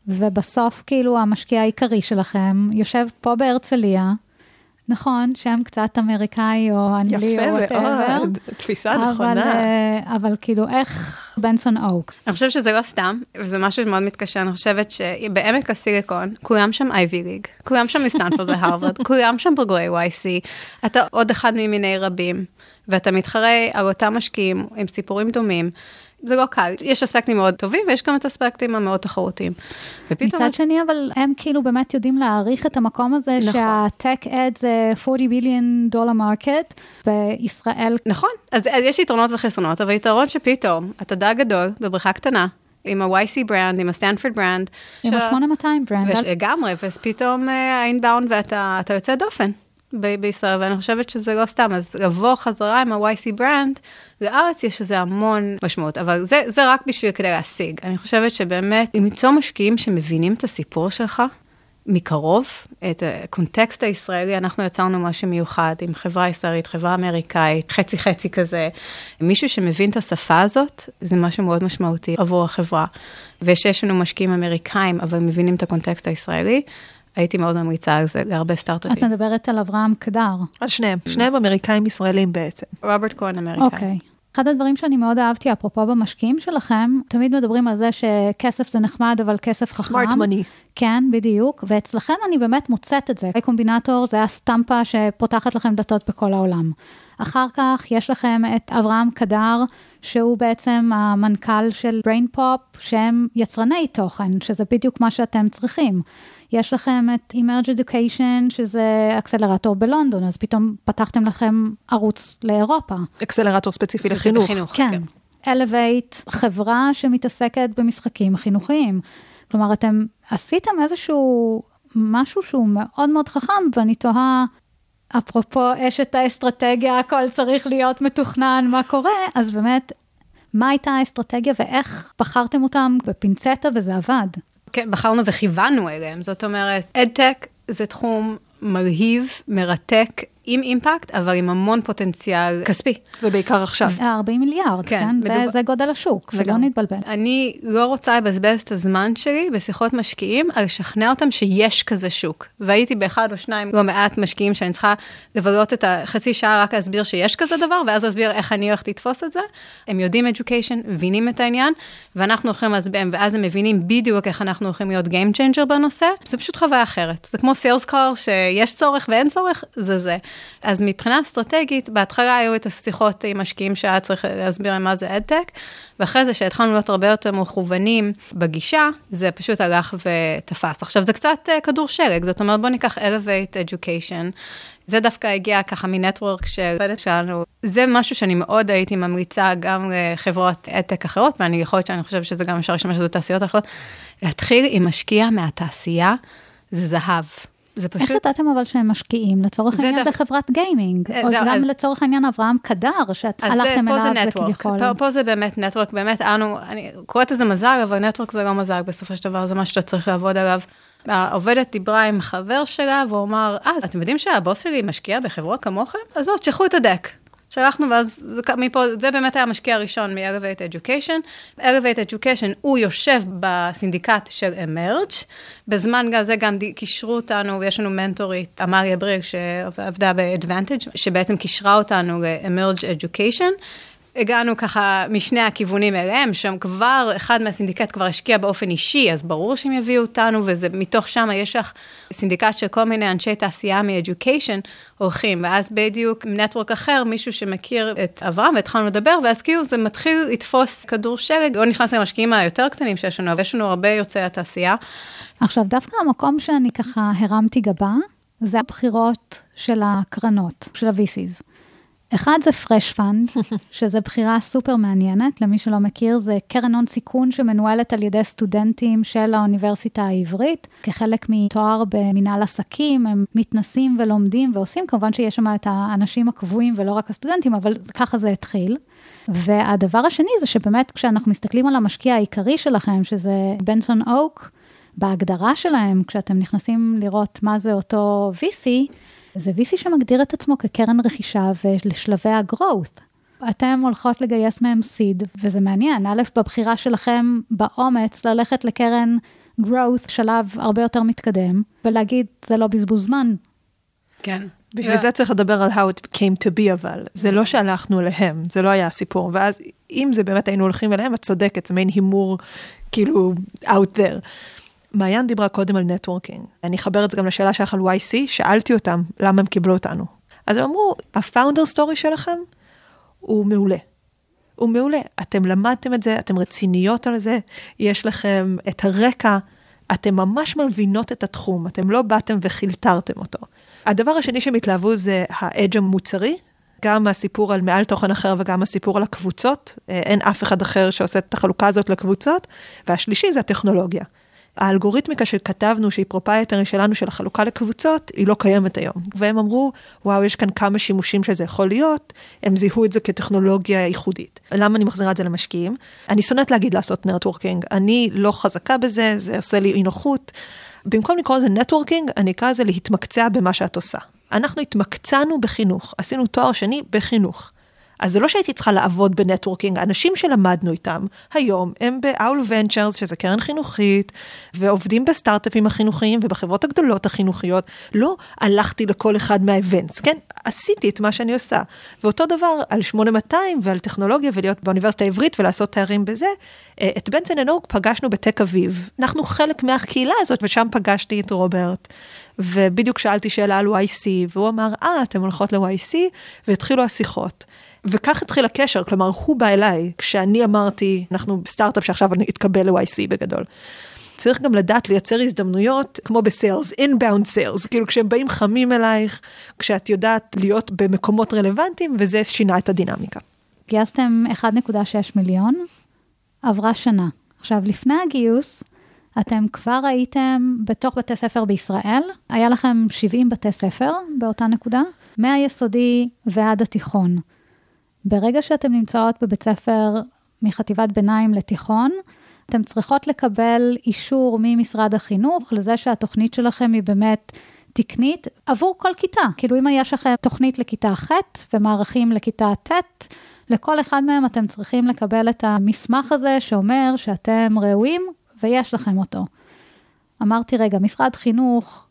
ובסוף כאילו המשקיע העיקרי שלכם יושב פה בהרצליה, נכון, שם קצת אמריקאי או אנגלי או whatever. יפה מאוד, תפיסה נכונה. אבל כאילו איך בנסון אוק? אני חושבת שזה לא סתם, וזה משהו מאוד מתקשר, אני חושבת שבעמק הסיליקון, כולם שם אייבי ליג, כולם שם מסטנפורד והרווארד, כולם שם בוגרי YC, אתה עוד אחד ממיני רבים, ואתה מתחרה על אותם משקיעים עם סיפורים דומים, זה לא קל. יש אספקטים מאוד טובים, ויש גם את האספקטים המאוד תחרותיים. מצד שני, אבל הם כאילו באמת יודעים להעריך את המקום הזה, שהטק אד זה $40 billion market בישראל. נכון, אז יש יתרונות וחסרונות, אבל יתרון שפתאום, אתה דג גדול, בבריכה קטנה, עם ה-YC ברנד, עם הסטנפורד ברנד. עם ה-8200 ברנד. לגמרי, ואז פתאום האינבאונד ואתה יוצא דופן. בישראל, ואני חושבת שזה לא סתם, אז לבוא חזרה עם ה-YC ברנד, לארץ יש איזה המון משמעות, אבל זה רק בשביל כדי להשיג. אני חושבת שבאמת, למצוא משקיעים שמבינים את הסיפור שלך, מקרוב, את הקונטקסט הישראלי, אנחנו יצרנו משהו מיוחד, עם חברה ישראלית, חברה אמריקאית, חצי כזה, מישהו שמבין את השפה הזאת, זה משהו מאוד משמעותי עבור החברה, ושיש לנו משקיעים אמריקאים, אבל מבינים את הקונטקסט הישראלי, הייתי מאוד ממליצה על זה, להרבה סטארט-אפים. את מדברת על אברהם קדר. על שניהם אמריקאים ישראלים בעצם. רוברט כהן אמריקאי. אוקיי. אחד הדברים שאני מאוד אהבתי, אפרופו במשקיעים שלכם, תמיד מדברים על זה שכסף זה נחמד, אבל כסף חכם. Smart money. כן, בדיוק. ואצלכם אני באמת מוצאת את זה. קומבינטור זה הסטמפה שפותחת לכם דלתות בכל העולם. אחר כך יש לכם את אברהם קדר, שהוא בעצם המנכ"ל של BrainPop, שהם יצרני תוכן, שזה בדיוק מה שאתם צריכים. יש לכם את Emerge Education, שזה אקסלרטור בלונדון, אז פתאום פתחתם לכם ערוץ לאירופה. אקסלרטור ספציפי לחינוך. כן. Elevate, חברה שמתעסקת במשחקים חינוכיים. כלומר, אתם עשיתם איזשהו משהו שהוא מאוד מאוד חכם, ואני תוהה, אפרופו אשת האסטרטגיה, הכל צריך להיות מתוכנן, מה קורה, אז באמת, מה הייתה האסטרטגיה ואיך בחרתם אותם בפינצטה וזה עבד? כן, בחרנו וכיוונו אליהם, זאת אומרת, אדטק זה תחום מרהיב, מרתק, עם אימפקט, אבל עם המון פוטנציאל כספי. ובעיקר עכשיו. 40 מיליארד, כן? זה גודל השוק, שלא נתבלבל. אני לא רוצה לבזבז את הזמן שלי בשיחות משקיעים, על לשכנע אותם שיש כזה שוק. והייתי באחד או שניים לא מעט משקיעים שאני צריכה לבלות את החצי שעה רק להסביר שיש כזה דבר, ואז להסביר איך אני הולכת לתפוס את זה. הם יודעים education, מבינים את העניין, ואנחנו הולכים להסביר, ואז הם מבינים בדיוק איך אנחנו הולכים להיות game changer בנושא. זה פשוט חוויה אחרת. זה כמו sales call שיש צורך ואין צורך, זה. אז מבחינה אסטרטגית, בהתחלה היו את השיחות עם משקיעים שהיה צריך להסביר מה זה אדטק, ואחרי זה שהתחלנו להיות הרבה יותר מכוונים בגישה, זה פשוט הלך ותפס. עכשיו זה קצת כדור שלג, זאת אומרת בוא ניקח Elevate Education, זה דווקא הגיע ככה מנטוורק שלנו. זה משהו שאני מאוד הייתי ממליצה גם לחברות אדטק אחרות, ואני יכול להיות שאני חושבת שזה גם אפשר לשמש לתעשיות אחרות, להתחיל עם משקיע מהתעשייה, זה זהב. איך ידעתם אבל שהם משקיעים? לצורך העניין זה חברת גיימינג, או גם לצורך העניין אברהם קדר, שאת הלכתם אליו וכביכול. פה זה באמת נטוורק, באמת אני קוראת איזה מזל, אבל נטוורק זה לא מזל, בסופו של דבר זה מה שאתה צריך לעבוד עליו. העובדת דיברה עם חבר שלה, והוא אמר, אתם יודעים שהבוס שלי משקיע בחברות כמוכם? אז בואו, תשכחו את הדק. שלחנו, ואז מפה, זה באמת היה המשקיע הראשון מ-Elevate Education. Elevate Education, הוא יושב בסינדיקט של Emerge, בזמן זה גם קישרו אותנו, ויש לנו מנטורית, אמריה בריג, שעבדה ב-Advantage, שבעצם קישרה אותנו ל-Emerge Education, הגענו ככה משני הכיוונים אליהם, שם כבר, אחד מהסינדיקט כבר השקיע באופן אישי, אז ברור שהם יביאו אותנו, וזה מתוך שם יש לך סינדיקט של כל מיני אנשי תעשייה מ-Education, הולכים, ואז בדיוק עם נטוורק אחר, מישהו שמכיר את אברהם, והתחלנו לדבר, ואז כאילו זה מתחיל לתפוס כדור שלג, לא נכנס למשקיעים היותר קטנים שיש לנו, אבל יש לנו הרבה יוצאי התעשייה. עכשיו, דווקא המקום שאני ככה הרמתי גבה, זה הבחירות של הקרנות, של ה-VCs. אחד זה Fresh Fund, שזה בחירה סופר מעניינת, למי שלא מכיר, זה קרן הון סיכון שמנוהלת על ידי סטודנטים של האוניברסיטה העברית, כחלק מתואר במנהל עסקים, הם מתנסים ולומדים ועושים, כמובן שיש שם את האנשים הקבועים ולא רק הסטודנטים, אבל ככה זה התחיל. והדבר השני זה שבאמת כשאנחנו מסתכלים על המשקיע העיקרי שלכם, שזה בנסון אוק, בהגדרה שלהם, כשאתם נכנסים לראות מה זה אותו VC, זה VC שמגדיר את עצמו כקרן רכישה ולשלבי הגרוות. אתם הולכות לגייס מהם סיד, וזה מעניין, א', בבחירה שלכם באומץ ללכת לקרן growth, שלב הרבה יותר מתקדם, ולהגיד, זה לא בזבוז זמן. כן. בשביל זה צריך לדבר על how it came to be, אבל זה לא שהלכנו אליהם, זה לא היה הסיפור, ואז אם זה באמת היינו הולכים אליהם, את צודקת, זה מעין הימור, כאילו, out there. מעיין דיברה קודם על נטוורקינג. אני אחבר את זה גם לשאלה שלך על YC, שאלתי אותם למה הם קיבלו אותנו. אז הם אמרו, הפאונדר סטורי שלכם הוא מעולה. הוא מעולה. אתם למדתם את זה, אתם רציניות על זה, יש לכם את הרקע, אתם ממש מבינות את התחום, אתם לא באתם וחילטרתם אותו. הדבר השני שהם התלהבו זה האדג' המוצרי, גם הסיפור על מעל תוכן אחר וגם הסיפור על הקבוצות, אין אף אחד אחר שעושה את החלוקה הזאת לקבוצות, והשלישי זה הטכנולוגיה. האלגוריתמיקה שכתבנו, שהיא פרופייטרי שלנו של החלוקה לקבוצות, היא לא קיימת היום. והם אמרו, וואו, יש כאן כמה שימושים שזה יכול להיות, הם זיהו את זה כטכנולוגיה ייחודית. למה אני מחזירה את זה למשקיעים? אני שונאת להגיד לעשות נטוורקינג, אני לא חזקה בזה, זה עושה לי אי נוחות. במקום לקרוא לזה נטוורקינג, אני אקרא לזה להתמקצע במה שאת עושה. אנחנו התמקצענו בחינוך, עשינו תואר שני בחינוך. אז זה לא שהייתי צריכה לעבוד בנטוורקינג, האנשים שלמדנו איתם היום הם ב-Owl Ventures, שזה קרן חינוכית, ועובדים בסטארט-אפים החינוכיים ובחברות הגדולות החינוכיות, לא הלכתי לכל אחד מהאבנטס, כן? עשיתי את מה שאני עושה. ואותו דבר על 8200 ועל טכנולוגיה ולהיות באוניברסיטה העברית ולעשות תארים בזה, את בנסון אנד אוק פגשנו בתק אביב. אנחנו חלק מהקהילה הזאת, ושם פגשתי את רוברט, ובדיוק שאלתי שאלה על YC, והוא אמר, אתם הולכות ל-YC, והתחילו השיחות. וכך התחיל הקשר, כלומר, הוא בא אליי, כשאני אמרתי, אנחנו בסטארט-אפ שעכשיו אני אתקבל ל-YC בגדול. צריך גם לדעת לייצר הזדמנויות, כמו בסיילס, inbound sales, כאילו כשהם באים חמים אלייך, כשאת יודעת להיות במקומות רלוונטיים, וזה שינה את הדינמיקה. גייסתם 1.6 מיליון, עברה שנה. עכשיו, לפני הגיוס, אתם כבר הייתם בתוך בתי ספר בישראל, היה לכם 70 בתי ספר באותה נקודה, מהיסודי ועד התיכון. ברגע שאתם נמצאות בבית ספר מחטיבת ביניים לתיכון, אתם צריכות לקבל אישור ממשרד החינוך, לזה שהתוכנית שלכם היא באמת תקנית, עבור כל כיתה. כאילו אם יש לכם תוכנית לכיתה ח' ומערכים לכיתה ט', לכל אחד מהם אתם צריכים לקבל את המסמך הזה שאומר שאתם ראויים ויש לכם אותו. אמרתי, רגע, משרד חינוך,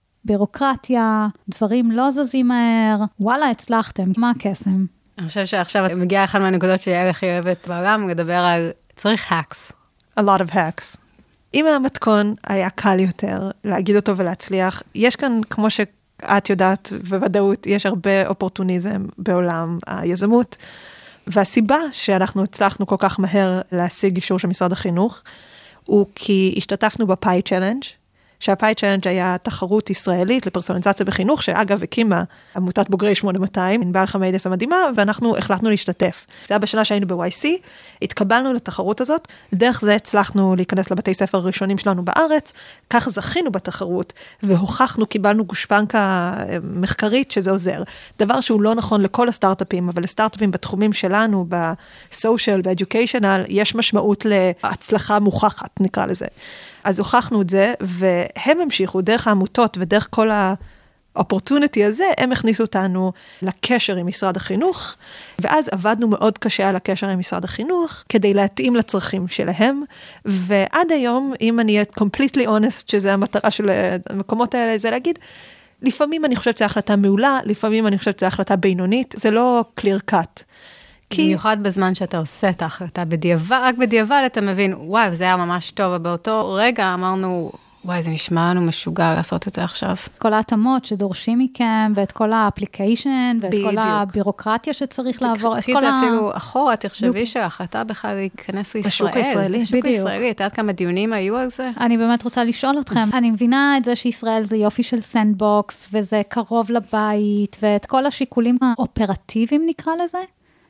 בירוקרטיה, דברים לא זזים מהר, וואלה, הצלחתם, מה הקסם? אני חושב שעכשיו מגיעה אחת מהנקודות שיהיה הכי אוהבת בעולם, לדבר על צריך hacks. A lot of hacks. אם המתכון היה קל יותר להגיד אותו ולהצליח, יש כאן, כמו שאת יודעת, בוודאות, יש הרבה אופורטוניזם בעולם היזמות, והסיבה שאנחנו הצלחנו כל כך מהר להשיג אישור של משרד החינוך, הוא כי השתתפנו בפאי צ'לנג', שהפאי צ'לנג' היה תחרות ישראלית לפרסונליזציה בחינוך, שאגב הקימה עמותת בוגרי 8200, ענבל חמיידס המדהימה, ואנחנו החלטנו להשתתף. זה היה בשנה שהיינו ב-YC, התקבלנו לתחרות הזאת, דרך זה הצלחנו להיכנס לבתי ספר הראשונים שלנו בארץ, כך זכינו בתחרות, והוכחנו, קיבלנו גושפנקה מחקרית שזה עוזר. דבר שהוא לא נכון לכל הסטארט-אפים, אבל לסטארט-אפים בתחומים שלנו, בסושיאל, באדיוקיישנל, יש משמעות להצלחה מוכחת, נקרא לזה. אז הוכחנו את זה, והם המשיכו דרך העמותות ודרך כל האופורטוניטי הזה, הם הכניסו אותנו לקשר עם משרד החינוך, ואז עבדנו מאוד קשה על הקשר עם משרד החינוך, כדי להתאים לצרכים שלהם, ועד היום, אם אני אהיה completely honest, שזה המטרה של המקומות האלה, זה להגיד, לפעמים אני חושבת שזו החלטה מעולה, לפעמים אני חושבת שזו החלטה בינונית, זה לא clear cut. במיוחד בזמן שאתה עושה את ההחלטה בדיעבד, רק בדיעבד אתה מבין, וואו, זה היה ממש טוב, ובאותו רגע אמרנו, וואי, זה נשמע לנו משוגע לעשות את זה עכשיו. כל ההתאמות שדורשים מכם, ואת כל האפליקיישן, ואת כל הבירוקרטיה שצריך לעבור. תקחי את זה אפילו אחורה, תחשבי שההחלטה בכלל להיכנס לישראל. בשוק הישראלי. בשוק הישראלי, את יודעת כמה דיונים היו על זה? אני באמת רוצה לשאול אתכם, אני מבינה את זה שישראל זה יופי של סנדבוקס, וזה קרוב לבית, ואת כל השיקולים האופרטיביים נקרא לזה,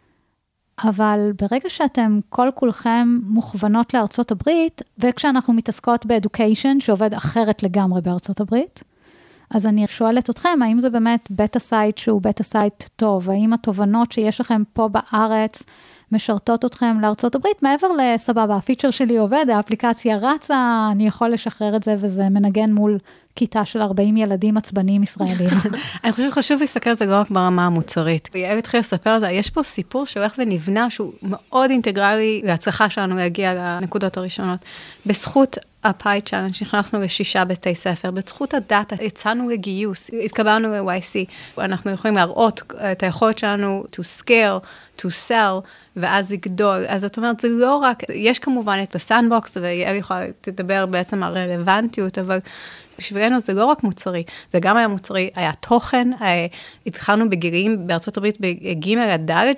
אבל ברגע שאתם כל כולכם מוכוונות לארצות הברית, וכשאנחנו מתעסקות באדוקיישן, שעובד אחרת לגמרי בארצות הברית, אז אני שואלת אתכם, האם זה באמת בטה סייט שהוא בטה סייט טוב? האם התובנות שיש לכם פה בארץ משרתות אתכם לארצות הברית? מעבר לסבבה, הפיצ'ר שלי עובד, האפליקציה רצה, אני יכול לשחרר את זה, וזה מנגן מול כיתה של 40 ילדים עצבניים ישראלים. אני חושבת חשוב להסתכל את זה לא רק ברמה המוצרית. ויעל התחיל לספר על זה, יש פה סיפור שהולך ונבנה, שהוא מאוד אינטגרלי להצלחה שלנו להגיע לנקודות הראשונות. בזכות הפאי צ'אלנג' נכנסנו ל6 בתי ספר, בזכות הדאטה יצאנו לגיוס, התקבלנו ל-YC, אנחנו יכולים להראות את היכולת שלנו to scale, to sell, ואז לגדול. אז זאת אומרת, זה לא רק, יש כמובן את הסנדבוקס, ויעל יכולה לדבר בעצם על רלוונטיות, אבל בשבילנו זה לא רק מוצרי, זה גם היה מוצרי, היה תוכן, התחלנו בגילים בארצות הברית בג' עד ד',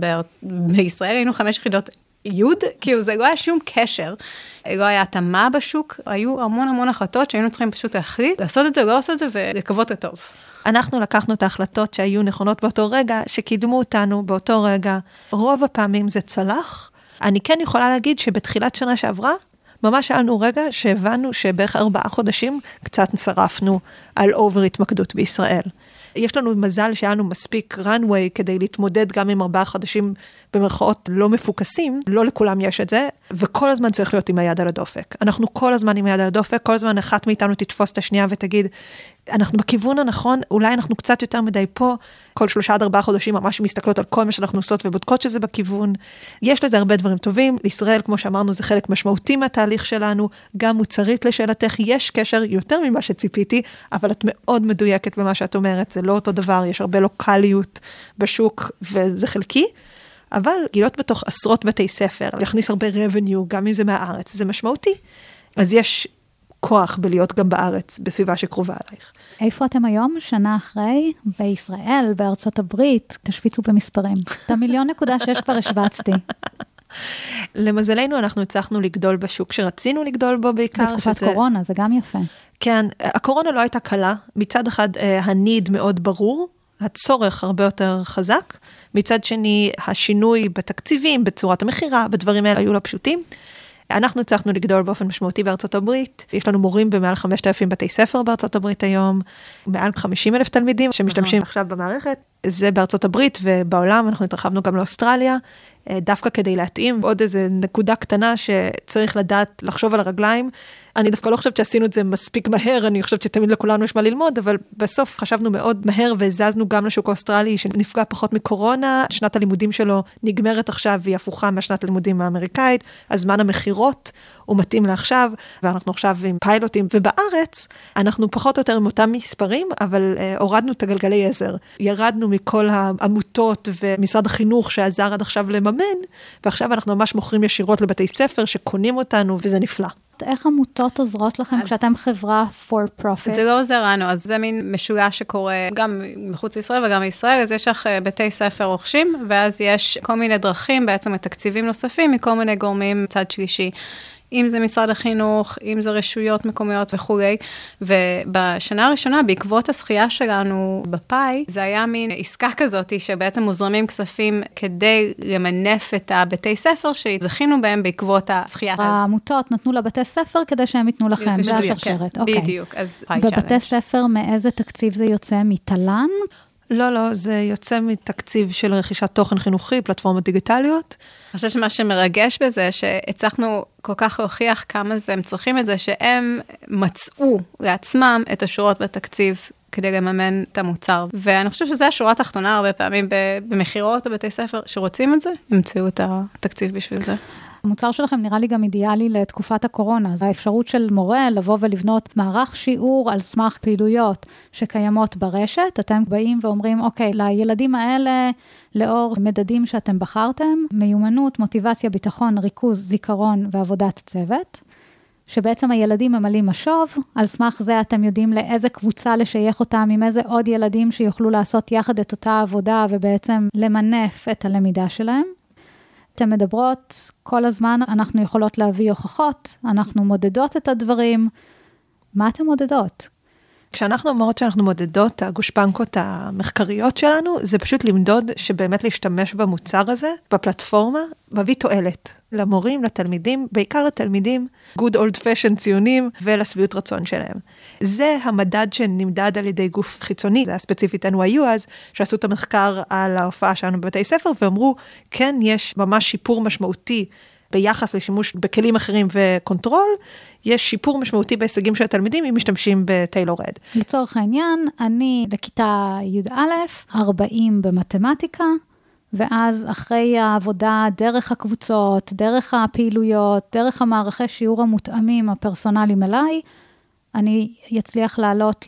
שבישראל היינו 5 יחידות יוד, כאילו זה לא היה שום קשר, לא היה התאמה בשוק, היו המון החלטות שהיינו צריכים פשוט להחליט, לעשות את זה, לא לעשות את זה ולקוות לטוב. אנחנו לקחנו את ההחלטות שהיו נכונות באותו רגע, שקידמו אותנו באותו רגע, רוב הפעמים זה צלח. אני כן יכולה להגיד שבתחילת שנה שעברה, ממש היה לנו רגע שהבנו שבערך 4 חודשים קצת שרפנו על אובר התמקדות בישראל. יש לנו מזל שהיה לנו מספיק runway כדי להתמודד גם עם 4 חודשים במרכאות לא מפוקסים, לא לכולם יש את זה, וכל הזמן צריך להיות עם היד על הדופק. אנחנו כל הזמן עם היד על הדופק, כל הזמן אחת מאיתנו תתפוס את השנייה ותגיד, אנחנו בכיוון הנכון, אולי אנחנו קצת יותר מדי פה, כל 3 עד 4 חודשים ממש מסתכלות על כל מה שאנחנו עושות ובודקות שזה בכיוון. יש לזה הרבה דברים טובים, לישראל, כמו שאמרנו, זה חלק משמעותי מהתהליך שלנו, גם מוצרית לשאלתך, יש קשר יותר ממה שציפיתי, אבל את מאוד מדויקת במה שאת אומרת, זה לא אותו דבר, יש הרבה לוקליות בשוק, וזה חלקי, אבל גילות בתוך עשרות בתי ספר, להכניס הרבה revenue, גם אם זה מהארץ, זה משמעותי. אז יש כוח בלהיות גם בארץ, בסביבה שקרובה עלייך. איפה אתם היום, שנה אחרי, בישראל, בארצות הברית, תשוויצו במספרים. את 1.6 מיליון כבר השבצתי. למזלנו, אנחנו הצלחנו לגדול בשוק שרצינו לגדול בו בעיקר. בתקופת קורונה, זה גם יפה. כן, הקורונה לא הייתה קלה. מצד אחד, הניד מאוד ברור, הצורך הרבה יותר חזק. מצד שני, השינוי בתקציבים, בצורת המחירה, בדברים האלה היו לא פשוטים. אנחנו הצלחנו לגדול באופן משמעותי בארצות הברית, יש לנו מורים במעל 5,000 בתי ספר בארצות הברית היום, מעל 50,000 תלמידים שמשתמשים עכשיו במערכת, זה בארצות הברית ובעולם, אנחנו התרחבנו גם לאוסטרליה, דווקא כדי להתאים, עוד איזה נקודה קטנה שצריך לדעת לחשוב על הרגליים, אני דווקא לא חושבת שעשינו את זה מספיק מהר, אני חושבת שתמיד לכולנו יש מה ללמוד, אבל בסוף חשבנו מאוד מהר והזזנו גם לשוק האוסטרלי שנפגע פחות מקורונה, שנת הלימודים שלו נגמרת עכשיו והיא הפוכה מהשנת הלימודים האמריקאית, הזמן המחירות הוא מתאים לעכשיו, ואנחנו עכשיו עם פיילוטים, ובארץ אנחנו פחות או יותר עם אותם מספרים, אבל הורדנו את הגלגלי עזר, ירדנו מכל העמותות ומשרד החינוך שעזר עד עכשיו לממן, ועכשיו אנחנו ממש מוכרים ישירות לבתי ספר שקונים אותנו, וזה נפלא. איך עמותות עוזרות לכם כשאתם חברה for profit? זה לא עוזר לנו, אז זה מין משולש שקורה גם מחוץ לישראל וגם בישראל, אז יש לך בתי ספר רוכשים, ואז יש כל מיני דרכים בעצם לתקציבים נוספים מכל מיני גורמים צד שלישי. אם זה משרד החינוך, אם זה רשויות מקומיות וכולי, ובשנה הראשונה, בעקבות הזכייה שלנו בפאי, זה היה מין עסקה כזאת, שבעצם מוזרמים כספים כדי למנף את הבתי ספר שזכינו בהם בעקבות הזכייה. העמותות נתנו לבתי ספר כדי שהם ייתנו לכם, זה השרשרת. בדיוק, אז פאי צ'אלנג'. בבתי ספר מאיזה תקציב זה יוצא? מתל"ן? לא, זה יוצא מתקציב של רכישת תוכן חינוכי, פלטפורמות דיגיטליות. אני חושבת שמה שמרגש בזה, שהצלחנו כל כך להוכיח כמה זה, הם צריכים את זה, שהם מצאו לעצמם את השורות בתקציב, כדי לממן את המוצר. ואני חושבת שזה השורה התחתונה הרבה פעמים במחירות בבתי ספר, שרוצים את זה, ימצאו את התקציב בשביל זה. המוצר שלכם נראה לי גם אידיאלי לתקופת הקורונה, אז האפשרות של מורה לבוא ולבנות מערך שיעור על סמך פעילויות שקיימות ברשת, אתם באים ואומרים, אוקיי, לילדים האלה, לאור מדדים שאתם בחרתם, מיומנות, מוטיבציה, ביטחון, ריכוז, זיכרון ועבודת צוות, שבעצם הילדים ממלאים משוב, על סמך זה אתם יודעים לאיזה קבוצה לשייך אותם, עם איזה עוד ילדים שיוכלו לעשות יחד את אותה עבודה, ובעצם למנף את הלמידה שלהם. אתם מדברות כל הזמן, אנחנו יכולות להביא הוכחות, אנחנו מודדות את הדברים. מה אתם מודדות? כשאנחנו אומרות שאנחנו מודדות, הגושפנקות המחקריות שלנו, זה פשוט למדוד שבאמת להשתמש במוצר הזה, בפלטפורמה, מביא תועלת למורים, לתלמידים, בעיקר לתלמידים, good old fashion ציונים ולסביעות רצון שלהם. זה המדד שנמדד על ידי גוף חיצוני, זה היה ספציפית NYU אז, שעשו את המחקר על ההופעה שלנו בבתי ספר, ואמרו, כן, יש ממש שיפור משמעותי ביחס לשימוש בכלים אחרים וקונטרול, יש שיפור משמעותי בהישגים של התלמידים, אם משתמשים בטיילור רד. לצורך העניין, אני לכיתה י"א, 40 במתמטיקה, ואז אחרי העבודה, דרך הקבוצות, דרך הפעילויות, דרך המערכי שיעור המותאמים, הפרסונליים אליי, אני יצליח לעלות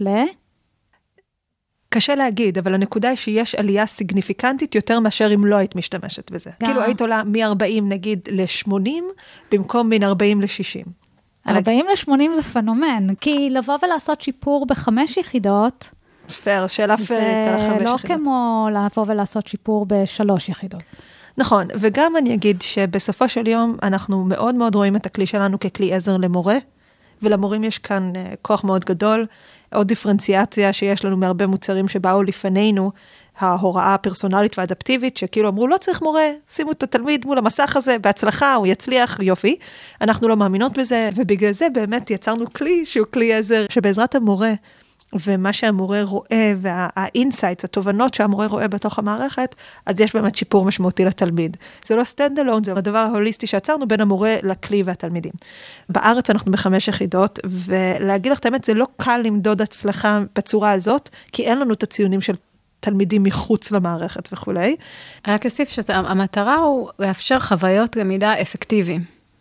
קשה להגיד, אבל הנקודה היא שיש עלייה סיגניפיקנטית יותר מאשר אם לא היית משתמשת בזה. כאילו היית עולה מ-40 נגיד ל-80, במקום בין 40 ל-60. 40 ל-80 זה פנומן, כי לבוא ולעשות שיפור ב5 יחידות, פייר, שאלה פיירית על 5 יחידות. זה לא כמו לבוא ולעשות שיפור ב3 יחידות. נכון, וגם אני אגיד שבסופו של יום אנחנו מאוד מאוד רואים את הכלי שלנו ככלי עזר למורה, ולמורים יש כאן כוח מאוד גדול, עוד דיפרנציאציה שיש לנו מהרבה מוצרים שבאו לפנינו, ההוראה הפרסונלית והאדפטיבית, שכאילו אמרו, לא צריך מורה, שימו את התלמיד מול המסך הזה, בהצלחה, הוא יצליח, יופי. אנחנו לא מאמינות בזה, ובגלל זה באמת יצרנו כלי, שהוא כלי עזר, שבעזרת המורה, ומה שהמורה רואה, והאינסייטס, התובנות שהמורה רואה בתוך המערכת, אז יש באמת שיפור משמעותי לתלמיד. זה לא סטנד אלון, זה הדבר ההוליסטי שעצרנו בין המורה לכלי והתלמידים. בארץ אנחנו ב5 יחידות, ולהגיד לך את האמת, זה לא קל למדוד הצלחה בצורה הזאת, כי אין לנו את הציונים של תלמידים מחוץ למערכת וכו'. רק אוסיף שהמטרה הוא לאפשר חוויות למידה אפקטיביים.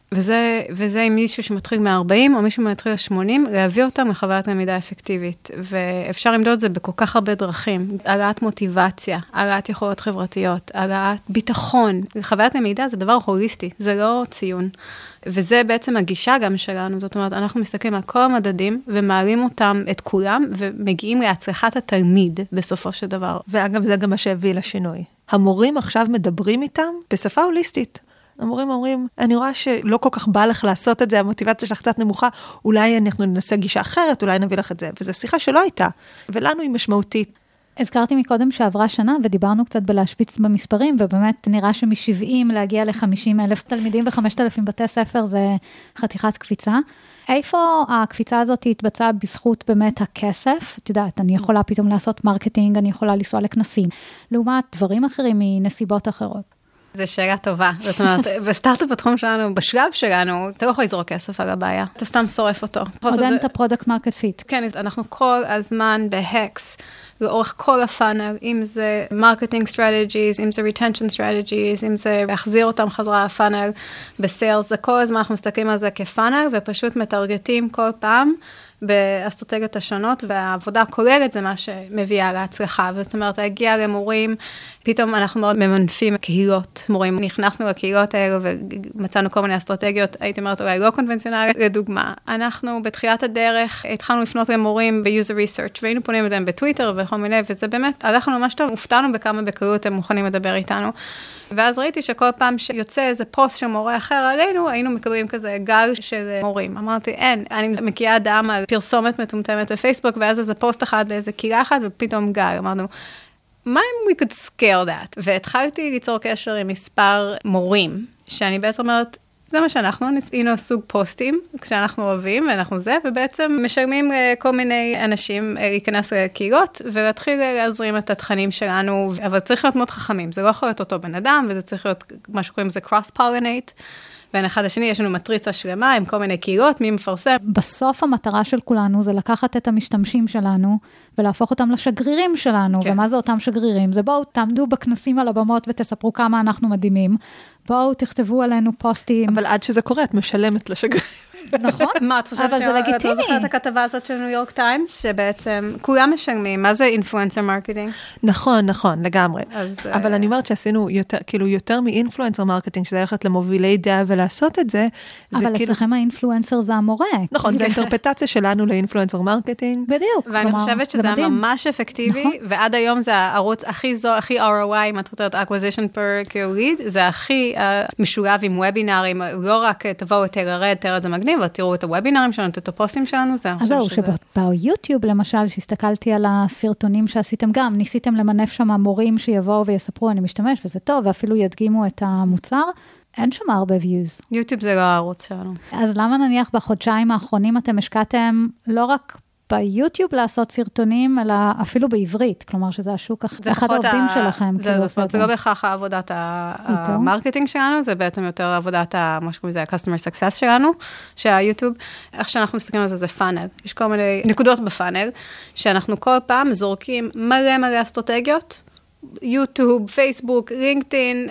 וזה עם מישהו שמתחיל מ-40, או מישהו מתחיל ל-80, להביא אותם לחוויית למידה אפקטיבית. ואפשר למדוד את זה בכל כך הרבה דרכים. העלאת מוטיבציה, העלאת יכולות חברתיות, העלאת ביטחון. חוויית למידה זה דבר הוליסטי, זה לא ציון. וזה בעצם הגישה גם שלנו. זאת אומרת, אנחנו מסתכלים על כל המדדים, ומעלים אותם את כולם, ומגיעים להצלחת התלמיד בסופו של דבר. ואגב, זה גם מה שהביא לשינוי. המורים עכשיו מדברים איתם בשפה הוליסטית. המורים אומרים, אני רואה שלא כל כך בא לך לעשות את זה, המוטיבציה שלך קצת נמוכה, אולי אנחנו ננסה גישה אחרת, אולי נביא לך את זה. וזו שיחה שלא הייתה, ולנו היא משמעותית. הזכרתי מקודם שעברה שנה, ודיברנו קצת בלהשוויץ במספרים, ובאמת נראה שמ-70 להגיע ל-50,000 תלמידים ו-5,000 בתי ספר, זה חתיכת קפיצה. איפה הקפיצה הזאת התבצעה בזכות באמת הכסף? את יודעת, אני יכולה פתאום לעשות מרקטינג, אני יכולה לנסוע לכנסים, לעומת דברים אחרים מנסיבות אחרות. זו שאלה טובה. זאת אומרת, בסטארט-אפ בתחום שלנו, בשלב שלנו, אתה לא יכול לזרוק כסף על הבעיה. אתה סתם שורף אותו. עוד אין את הפרודקט מרקט פיט. כן, אנחנו כל הזמן בהקס, לאורך כל הפאנל, אם זה marketing strategies, אם זה retention strategies, אם זה להחזיר אותם חזרה לפאנל בסיילס, זה כל הזמן אנחנו מסתכלים על זה כפאנל, ופשוט מטרגטים כל פעם באסטרטגיות השונות, והעבודה הכוללת זה מה שמביאה להצלחה. זאת אומרת, להגיע למורים, פתאום אנחנו מאוד ממנפים קהילות מורים. נכנסנו לקהילות האלו ומצאנו כל מיני אסטרטגיות, הייתי אומרת, אולי לא קונבנציונלית. לדוגמה, אנחנו בתחילת הדרך התחלנו לפנות למורים ב-user research, והיינו פונים אליהם בטוויטר וכל מיני, וזה באמת, הלך לנו ממש טוב, הופתענו בכמה בקלות הם מוכנים לדבר איתנו. ואז ראיתי שכל פעם שיוצא איזה פוסט של מורה אחר עלינו, היינו מקבלים כזה גל של מורים. אמרתי, אין, אני מקיאה אדם על פרסומת מטומטמת בפייסבוק, ואז איזה פוסט אחד באיזה קהילה אחת, ופתאום גל. אמרנו, מה אם we could scale that? והתחלתי ליצור קשר עם מספר מורים, שאני בעצם אומרת, זה מה שאנחנו ניסינו סוג פוסטים, כשאנחנו אוהבים, ואנחנו זה, ובעצם משלמים כל מיני אנשים להיכנס לקהילות, ולהתחיל להזרים את התכנים שלנו, אבל צריך להיות מאוד חכמים, זה לא יכול להיות אותו בן אדם, וזה צריך להיות מה שקוראים זה cross-pollinate, בין אחד השני יש לנו מטריצה שלמה עם כל מיני קהילות, מי מפרסם. בסוף המטרה של כולנו זה לקחת את המשתמשים שלנו, ולהפוך אותם לשגרירים שלנו, כן. ומה זה אותם שגרירים? זה בואו תעמדו בכנסים על הבמות ותספרו כמה אנחנו מדהימים, בואו תכתבו עלינו פוסטים. אבל עד שזה קורה, את משלמת לשגרירים. נכון? מה, את חושבת אבל זה לגיטימי. את לא זוכרת את הכתבה הזאת של ניו יורק טיימס, שבעצם כולם משלמים, מה זה אינפלואנסר מרקטינג? נכון, לגמרי. אבל אני אומרת שעשינו יותר מאינפלואנסר מרקטינג, שזה ללכת למובילי דעה ולעשות את זה. אבל אצלכם האינפלואנסר זה המורה. נכון, זה האינטרפטציה שלנו לאינפלואנסר מרקטינג. בדיוק. ואני חושבת שזה ממש אפקטיבי, ועד היום זה הערוץ הכי ROI, אם את רוצה acquisition per lead, זה הכי משולב עם וובינרים, לא רק תבואו תרד זה מגניב, ותראו את הוובינרים שלנו, את הפוסטים שלנו, זה אז זהו, שביוטיוב למשל, שהסתכלתי על הסרטונים שעשיתם גם, ניסיתם למנף שם מורים שיבואו ויספרו, אני משתמש, וזה טוב, ואפילו ידגימו את המוצר, אין שם הרבה views. יוטיוב זה לא הערוץ שלנו. אז למה נניח בחודשיים האחרונים אתם השקעתם לא רק ביוטיוב לעשות סרטונים, אלא אפילו בעברית, כלומר שזה השוק, זה אחד העובדים שלכם. זה לא בהכרח עבודת המרקטינג שלנו, זה בעצם יותר עבודת, מה שקוראים לזה, ה-customer success שלנו, שהיוטיוב, איך שאנחנו מסתכלים על זה פאנל. יש כל מיני נקודות בפאנל, שאנחנו כל פעם זורקים מלא אסטרטגיות, יוטיוב, פייסבוק, לינקדאין,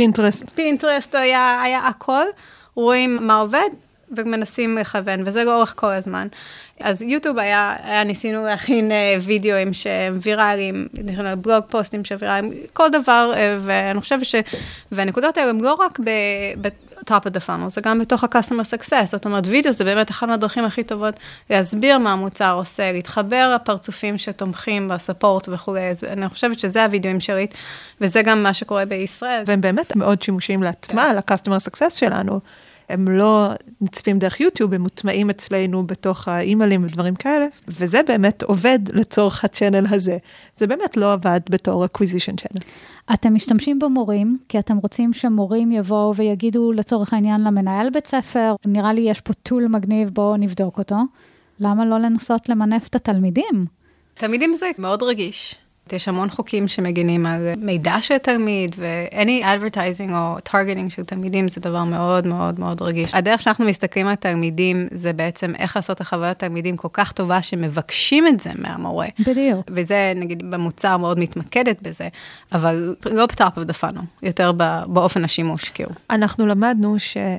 פינטרסט היה הכל, רואים מה עובד, ומנסים לכוון, וזה לאורך כל הזמן. אז יוטיוב ניסינו להכין וידאוים שוויראליים, בלוג פוסטים שוויראליים, כל דבר, ואני חושבת והנקודות האלה הם לא רק top of the funnel, זה גם בתוך ה-customer success, זאת אומרת, וידאו זה באמת אחת מהדרכים הכי טובות להסביר מה המוצר עושה, להתחבר לפרצופים שתומכים בספורט וכו', אני חושבת שזה הוידאוים שלי, וזה גם מה שקורה בישראל. והם באמת מאוד שימושים להטמע ל-customer success שלנו, הם לא נצפים דרך יוטיוב, הם מוטמעים אצלנו בתוך האימיילים ודברים כאלה, וזה באמת עובד לצורך הצ'אנל הזה. זה באמת לא עבד בתור acquisition channel. אתם משתמשים במורים, כי אתם רוצים שמורים יבואו ויגידו לצורך העניין למנהל בית ספר, נראה לי יש פה טול מגניב, בואו נבדוק אותו. למה לא לנסות למנף את התלמידים? תלמידים זה מאוד רגיש. יש המון חוקים שמגינים על מידע של תלמיד, ו-any advertising או targeting של תלמידים זה דבר מאוד מאוד מאוד רגיש. הדרך שאנחנו מסתכלים על תלמידים, זה בעצם איך לעשות החוויית תלמידים כל כך טובה, שמבקשים את זה מהמורה. בדיוק. וזה, נגיד, במוצר מאוד מתמקדת בזה, אבל לא top of the funnel, יותר באופן השימוש, כאילו. אנחנו למדנו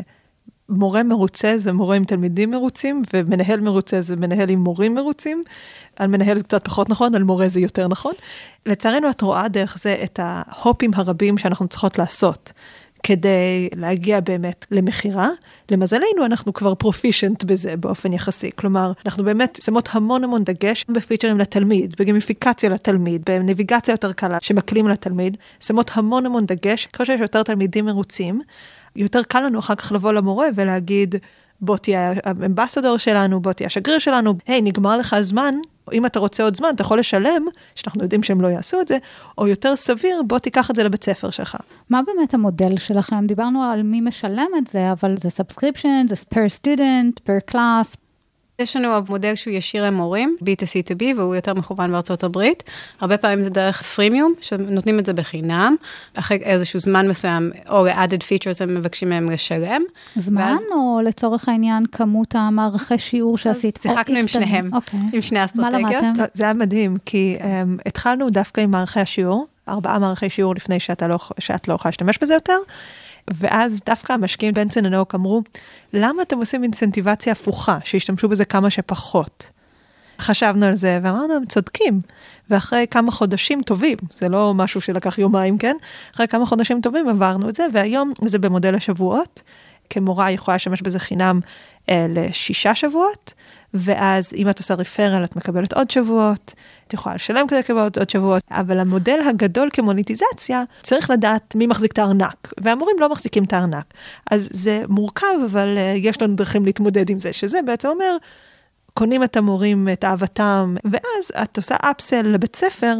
מורה מרוצה זה מורה עם תלמידים מרוצים, ומנהל מרוצה זה מנהל עם מורים מרוצים. על מנהל זה קצת פחות נכון, על מורה זה יותר נכון. לצערנו את רואה דרך זה את ההופים הרבים שאנחנו צריכות לעשות, כדי להגיע באמת למחירה. למזלנו אנחנו כבר פרופישנט בזה באופן יחסי. כלומר, אנחנו באמת שמות המון דגש בפיצ'רים לתלמיד, בגמיפיקציה לתלמיד, בנביגציה יותר קלה שמקלים לתלמיד, שמות המון דגש, כמו שיש יותר תלמידים מרוצים, יותר קל לנו אחר כך לבוא למורה ולהגיד, בוא תהיה האמבסדור שלנו, בוא תהיה השגריר שלנו, היי, נגמר לך הזמן, אם אתה רוצה עוד זמן, אתה יכול לשלם, שאנחנו יודעים שהם לא יעשו את זה, או יותר סביר, בוא תיקח את זה לבית ספר שלך. מה באמת המודל שלכם? דיברנו על מי משלם את זה, אבל זה subscription, זה per student, per class. יש לנו מודל שהוא ישיר עם מורים, B2C2B, והוא יותר מכוון בארצות הברית. הרבה פעמים זה דרך פרימיום, שנותנים את זה בחינם, אחרי איזשהו זמן מסוים, או ל-added features, הם מבקשים מהם לשלם. זמן, או לצורך העניין, כמות המערכי שיעור שעשית? שיחקנו עם שניהם, עם שני אסטרטגיות. מה למדתם? זה היה מדהים, כי התחלנו דווקא עם מערכי השיעור, 4 מערכי שיעור לפני שאת לא יכולה להשתמש בזה יותר, ואז דווקא המשקיעים בנסן אנוק אמרו, למה אתם עושים אינסנטיבציה הפוכה, שישתמשו בזה כמה שפחות? חשבנו על זה, ואמרנו, הם צודקים, ואחרי כמה חודשים טובים, זה לא משהו שלקח יומיים, כן? אחרי כמה חודשים טובים עברנו את זה, והיום זה במודל השבועות, כמורה יכולה לשמש בזה חינם ל6 שבועות, ואז אם את עושה ריפרל, את מקבלת עוד שבועות, את יכולה לשלם כדי לקבל עוד שבועות, אבל המודל הגדול כמוניטיזציה, צריך לדעת מי מחזיק את הארנק, והמורים לא מחזיקים את הארנק. אז זה מורכב, אבל יש לנו דרכים להתמודד עם זה, שזה בעצם אומר, קונים את המורים, את אהבתם, ואז את עושה אפסל לבית ספר,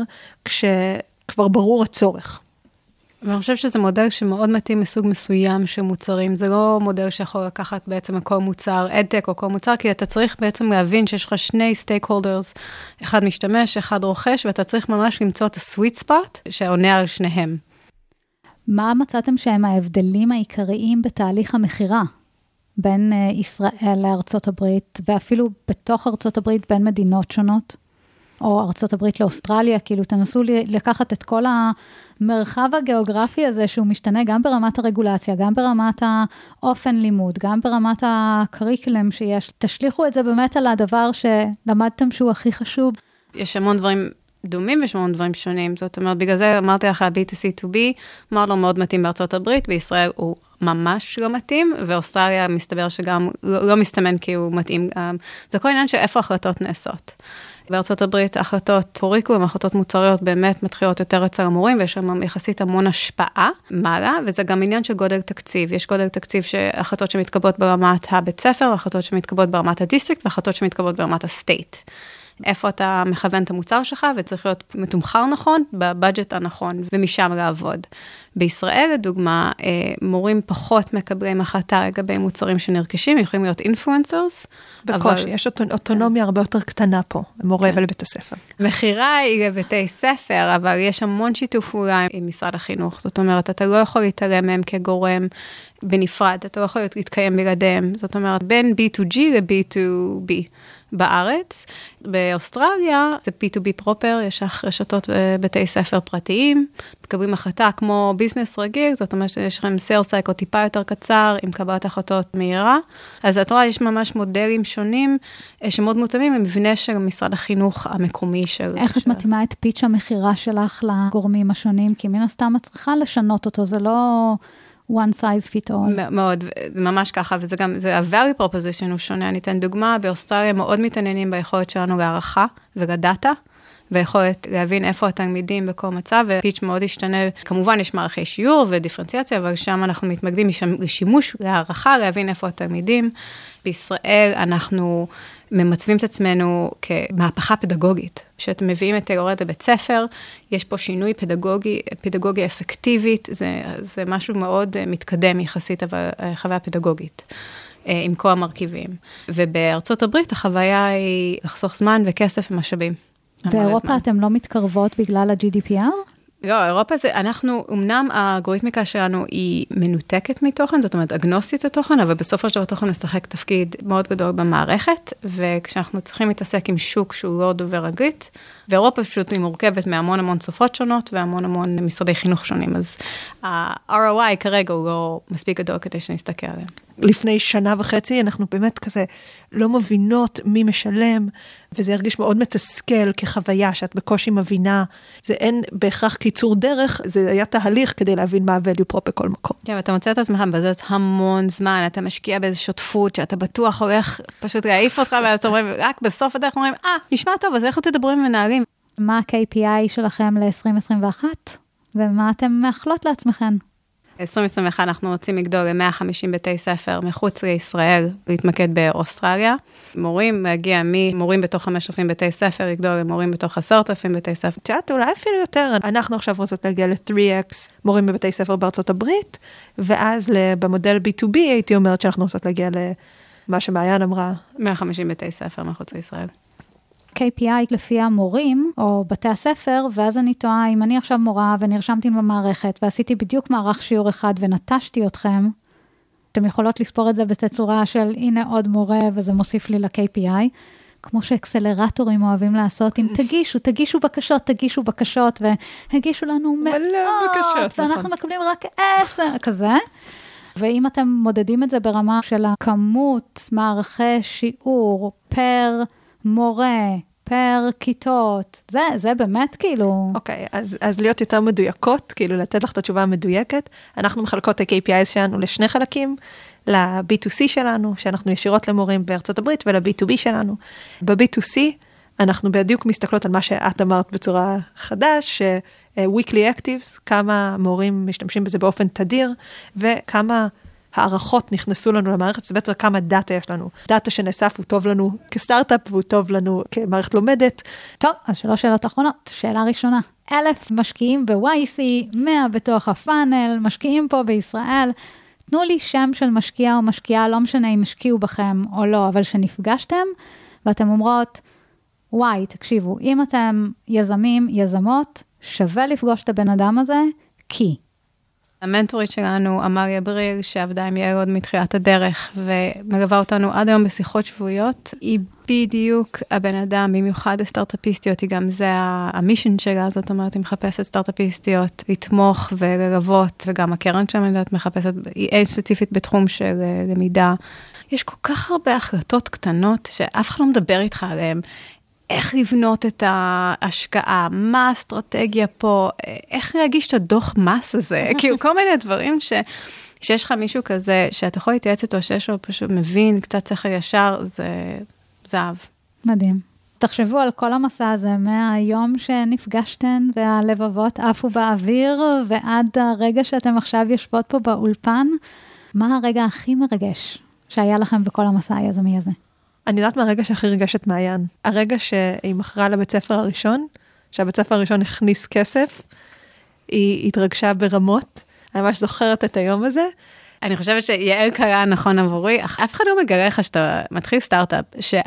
כשכבר ברור הצורך. ואני חושב שזה מודל שמאוד מתאים מסוג מסוים של מוצרים, זה לא מודל שיכול לקחת בעצם כל מוצר, אדטק או כל מוצר, כי אתה צריך בעצם להבין שיש לך 2 stakeholders, אחד משתמש, אחד רוכש, ואתה צריך ממש למצוא את ה-sweet spot שעונה על שניהם. מה מצאתם שהם ההבדלים העיקריים בתהליך המחירה, בין ישראל לארצות הברית, ואפילו בתוך ארצות הברית בין מדינות שונות? או ארצות הברית לאוסטרליה, כאילו תנסו לקחת את כל המרחב הגיאוגרפי הזה, שהוא משתנה גם ברמת הרגולציה, גם ברמת האופן לימוד, גם ברמת הקריקלם שיש. תשליחו את זה באמת על הדבר שלמדתם שהוא הכי חשוב. יש המון דברים דומים ויש המון דברים שונים. זאת אומרת, בגלל זה אמרתי לך, B2C2B, מאוד מתאים בארצות הברית, בישראל הוא ממש לא מתאים, ואוסטרליה מסתבר שגם לא מסתמן כי הוא מתאים. זה כל עניין שאיפה החלטות נעשות. בארצות הברית, החלטות קוריקולום, החלטות מוצריות באמת מתחילות יותר אצל המורים, ויש שם יחסית המון השפעה מעלה, וזה גם עניין של גודל תקציב. יש גודל תקציב שהחלטות שמתקבלות ברמת הבית ספר, החלטות שמתקבלות ברמת הדיסטריקט, והחלטות שמתקבלות ברמת הסטייט. איפה אתה מכוון את המוצר שלך, וצריך להיות מתומחר נכון, בבאג'ט הנכון, ומשם לעבוד. בישראל, לדוגמה, מורים פחות מקבלים החלטה לגבי מוצרים שנרכשים, יכולים להיות אינפלואנסרס. בקושי, יש אוטונומיה הרבה יותר קטנה פה, מורה ולבית הספר. מחירה היא לבתי ספר, אבל יש המון שיתוף פעולה עם משרד החינוך. זאת אומרת, אתה לא יכול להתעלם מהם כגורם בנפרד, אתה לא יכול להתקיים בלעדיהם. זאת אומרת, בין B2G ל-B2B. בארץ, באוסטרליה, זה B2B פרופר, יש רשתות בתי ספר פרטיים, מקבלים החלטה כמו ביזנס רגיל, זאת אומרת שיש לכם סיילס סייקל טיפה יותר קצר, עם קבלת החלטות מהירה, אז את רואה, יש ממש מודלים שונים, שמאוד מותאמים למבנה של משרד החינוך המקומי של... איך את מתאימה את פיץ' המחירה שלך לגורמים השונים? כי מן הסתם את צריכה לשנות אותו, זה לא... one size fit all. מאוד, זה ממש ככה, וזה גם, זה ה-value proposition הוא שונה. אני אתן דוגמה, באוסטרליה מאוד מתעניינים ביכולת שלנו להערכה ולדאטה, ויכולת להבין איפה התלמידים בכל מצב, ופיץ' מאוד ישתנה, כמובן יש מערכי שיעור ודיפרנציאציה, אבל שם אנחנו מתמקדים לשימוש, להערכה, להבין איפה התלמידים. בישראל אנחנו ממצבים את עצמנו כמהפכה פדגוגית, שאתם מביאים את תיאוריה לבית ספר, יש פה שינוי פדגוגי אפקטיבית, זה משהו מאוד מתקדם יחסית החוויה פדגוגית, עם כל המרכיבים. ובארצות הברית החוויה היא לחסוך זמן וכסף ומשאבים. ואירופה אתם לא מתקרבות בגלל ה-GDPR? לא, אירופה זה, אנחנו, אמנם האלגוריתמיקה שלנו היא מנותקת מתוכן, זאת אומרת, אגנוסטית לתוכן, אבל בסופו של דבר תוכן משחק תפקיד מאוד גדול במערכת, וכשאנחנו צריכים להתעסק עם שוק שהוא לא דובר אנגלית, ואירופה פשוט היא מורכבת מהמון שפות שונות, והמון משרדי חינוך שונים, אז ה-ROI כרגע הוא לא מספיק גדול כדי שנסתכל עליהם. לפני שנה וחצי אנחנו באמת כזה לא מבינות מי משלם, וזה הרגיש מאוד מתסכל כחוויה שאת בקושי מבינה, זה אין בהכרח קיצור דרך, זה היה תהליך כדי להבין מה ה-value prop בכל מקום. כן, ואתה מוצא את עצמך בזאת המון זמן, אתה משקיע באיזו שותפות, שאתה בטוח הולך פשוט להעיף אותך, ואז אומרים, רק בסוף הדרך אומרים, נשמע טוב, אז איך תדברו עם מנהלים? מה ה-KPI שלכם ל-2021? ומה אתם מאחלות לעצמכם? 2021 אנחנו רוצים לגדול ל-150 בתי ספר מחוץ לישראל, להתמקד באוסטרליה. מורים להגיע ממורים בתוך 5,000 בתי ספר, לגדול למורים בתוך 10,000 בתי ספר. תשעת, אולי אפילו יותר. אנחנו עכשיו רוצות להגיע ל-3X מורים בבתי ספר בארצות הברית, ואז במודל B2B הייתי אומרת שאנחנו רוצות להגיע למה שמעיין אמרה. 150 בתי ספר מחוץ לישראל. KPI לפי המורים או בתי הספר, ואז אני טועה, אם אני עכשיו מורה ונרשמתי במערכת, ועשיתי בדיוק מערך שיעור אחד ונטשתי אתכם, אתם יכולות לספור את זה בתצורה של הנה עוד מורה, וזה מוסיף לי ל-KPI, כמו שאקסלרטורים אוהבים לעשות, אם תגישו בקשות, והגישו לנו מאות, ואנחנו מקבלים רק 10, כזה. ואם אתם מודדים את זה ברמה של הכמות מערכי שיעור פר מורה, פר כיתות, זה באמת כאילו... אוקיי, אז להיות יותר מדויקות, כאילו לתת לך את התשובה המדויקת, אנחנו מחלקות את ה-KPIs שלנו לשני חלקים, ל-B2C שלנו, שאנחנו ישירות למורים בארצות הברית, ול-B2B שלנו. ב-B2C, אנחנו בדיוק מסתכלות על מה שאת אמרת בצורה חדש, weekly actives, כמה מורים משתמשים בזה באופן תדיר, וכמה הערכות נכנסו לנו למערכת, זה בעצם כמה דאטה יש לנו. דאטה שנאסף הוא טוב לנו כסטארט-אפ, והוא טוב לנו כמערכת לומדת. טוב, אז 3 שאלות אחרונות. שאלה ראשונה, 1,000 משקיעים ב-YC, 100 בתוך הפאנל, משקיעים פה בישראל. תנו לי שם של משקיע או משקיעה, לא משנה אם השקיעו בכם או לא, אבל שנפגשתם, ואתם אומרות, וואי, תקשיבו, אם אתם יזמים, יזמות, שווה לפגוש את הבן אדם הזה, כי... המנטורית שלנו, אמריה בריל, שעבדה עם יעל עוד מתחילת הדרך, ומלווה אותנו עד היום בשיחות שבועיות, היא בדיוק הבן אדם, במיוחד הסטארט-אפיסטיות, היא גם זה המישן שלה, זאת אומרת, היא מחפשת סטארט-אפיסטיות, לתמוך וללוות, וגם הקרן שלנו מחפשת, היא ספציפית בתחום של למידה. יש כל כך הרבה החלטות קטנות, שאף אחד לא מדבר איתך עליהן, איך לבנות את ההשקעה, מה האסטרטגיה פה, איך להגיש את הדוח מס הזה, כאילו כל מיני דברים שיש לך מישהו כזה, שאתה יכול להתייעץ איתו, שיש לו פשוט מבין, קצת שכל ישר, זה זהב. מדהים. תחשבו על כל המסע הזה, מהיום שנפגשתן והלבבות עפו באוויר, ועד הרגע שאתם עכשיו יושבות פה באולפן, מה הרגע הכי מרגש שהיה לכם בכל המסע היזמי הזה? אני יודעת מהרגע שהכי רגשת מעיין. הרגע שהיא מכרה לבית ספר הראשון, שהבית ספר הראשון הכניס כסף, היא התרגשה ברמות. אני ממש זוכרת את היום הזה. אני חושבת שיעל קרה נכון עבורי, אף אחד לא מגלה לך שאתה מתחיל סטארט-אפ,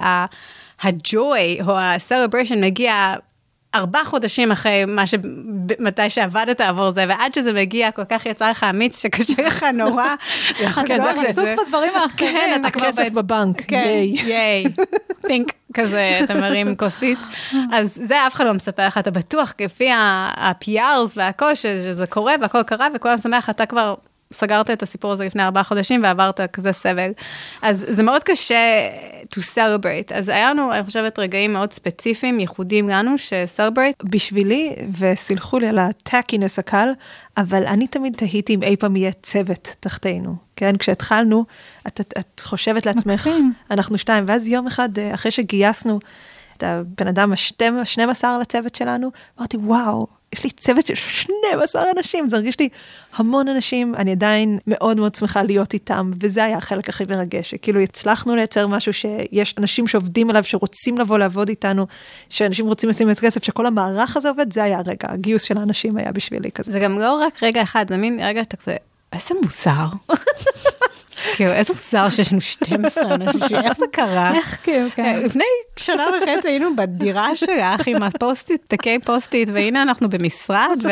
שהג'וי או ה-celebration מגיע 4 חודשים אחרי מתי שעבדת עבור זה, ועד שזה מגיע, כל כך יצא לך אמיץ, שקשה לך נורא. אתה כבר עסוק בדברים האחרים. כן, הכסף בבנק, ייי. ייי, טינק, כזה, אתה מרים כוסית. אז זה אף אחד לא מספר לך, אתה בטוח, כפי ה-PRs והכל, שזה קורה, והכל קרה, וכולם שמח, אתה כבר סגרת את הסיפור הזה לפני 4 חודשים, ועברת כזה סבל. אז זה מאוד קשה to celebrate. אז היה לנו, אני חושבת, רגעים מאוד ספציפיים, ייחודים לנו, ש-celebrate. בשבילי, וסלחו לי על הטאקינס הקל, אבל אני תמיד תהיתי אם אי פעם יהיה צוות תחתינו. כן, כשהתחלנו, את חושבת לעצמך, אנחנו 2, ואז יום אחד, אחרי שגייסנו את הבן אדם ה-12 לצוות שלנו, אמרתי, וואו, יש לי צוות של 12 אנשים, זה הרגיש לי המון אנשים, אני עדיין מאוד מאוד שמחה להיות איתם, וזה היה החלק הכי מרגש, כאילו הצלחנו לייצר משהו שיש אנשים שעובדים עליו, שרוצים לבוא לעבוד איתנו, שאנשים רוצים לשים את כסף, שכל המערך הזה עובד, זה היה הרגע, הגיוס של האנשים היה בשבילי כזה. זה גם לא רק רגע אחד, זה מין רגע שאתה כזה, איזה מוסר. כאילו, איזה מוזר שיש לנו 12 אנשים, איך זה קרה? איך כאילו, כן. לפני 1.5 שנה היינו בדירה שלך עם הפוסטית, תקי פוסטית, והנה אנחנו במשרד,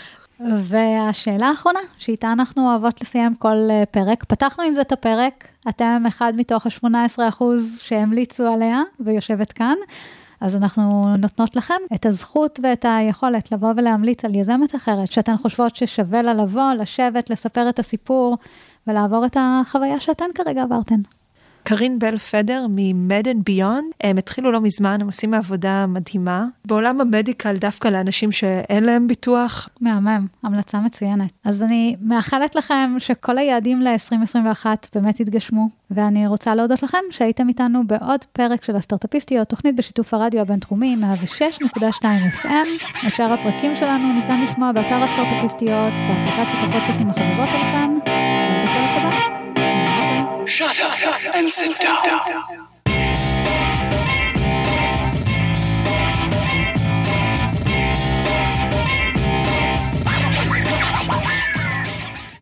והשאלה האחרונה, שאיתה אנחנו אוהבות לסיים כל פרק, פתחנו עם זה את הפרק, אתם אחד מתוך ה-18% שהמליצו עליה, ויושבת כאן, אז אנחנו נותנות לכם את הזכות ואת היכולת לבוא ולהמליץ על יזמת אחרת, שאתן חושבות ששווה לה לבוא, לשבת, לספר את הסיפור, ולעבור את החוויה שאתן כרגע עברתן. קרין בל פדר מ-Med and Beyond, הם התחילו לא מזמן, הם עושים עבודה מדהימה. בעולם המדיקל דווקא לאנשים שאין להם ביטוח. מהמם, המלצה מצוינת. אז אני מאחלת לכם שכל היעדים ל-2021 באמת יתגשמו, ואני רוצה להודות לכם שהייתם איתנו בעוד פרק של הסטארט-אפיסטיות, תוכנית בשיתוף הרדיו הבינתחומי 106.2 FM. השאר הפרקים שלנו ניתן לשמוע באתר הסטארט-אפיסטיות, באפליקציות הפודקאסטים החברות עליכם. Shut up and sit down.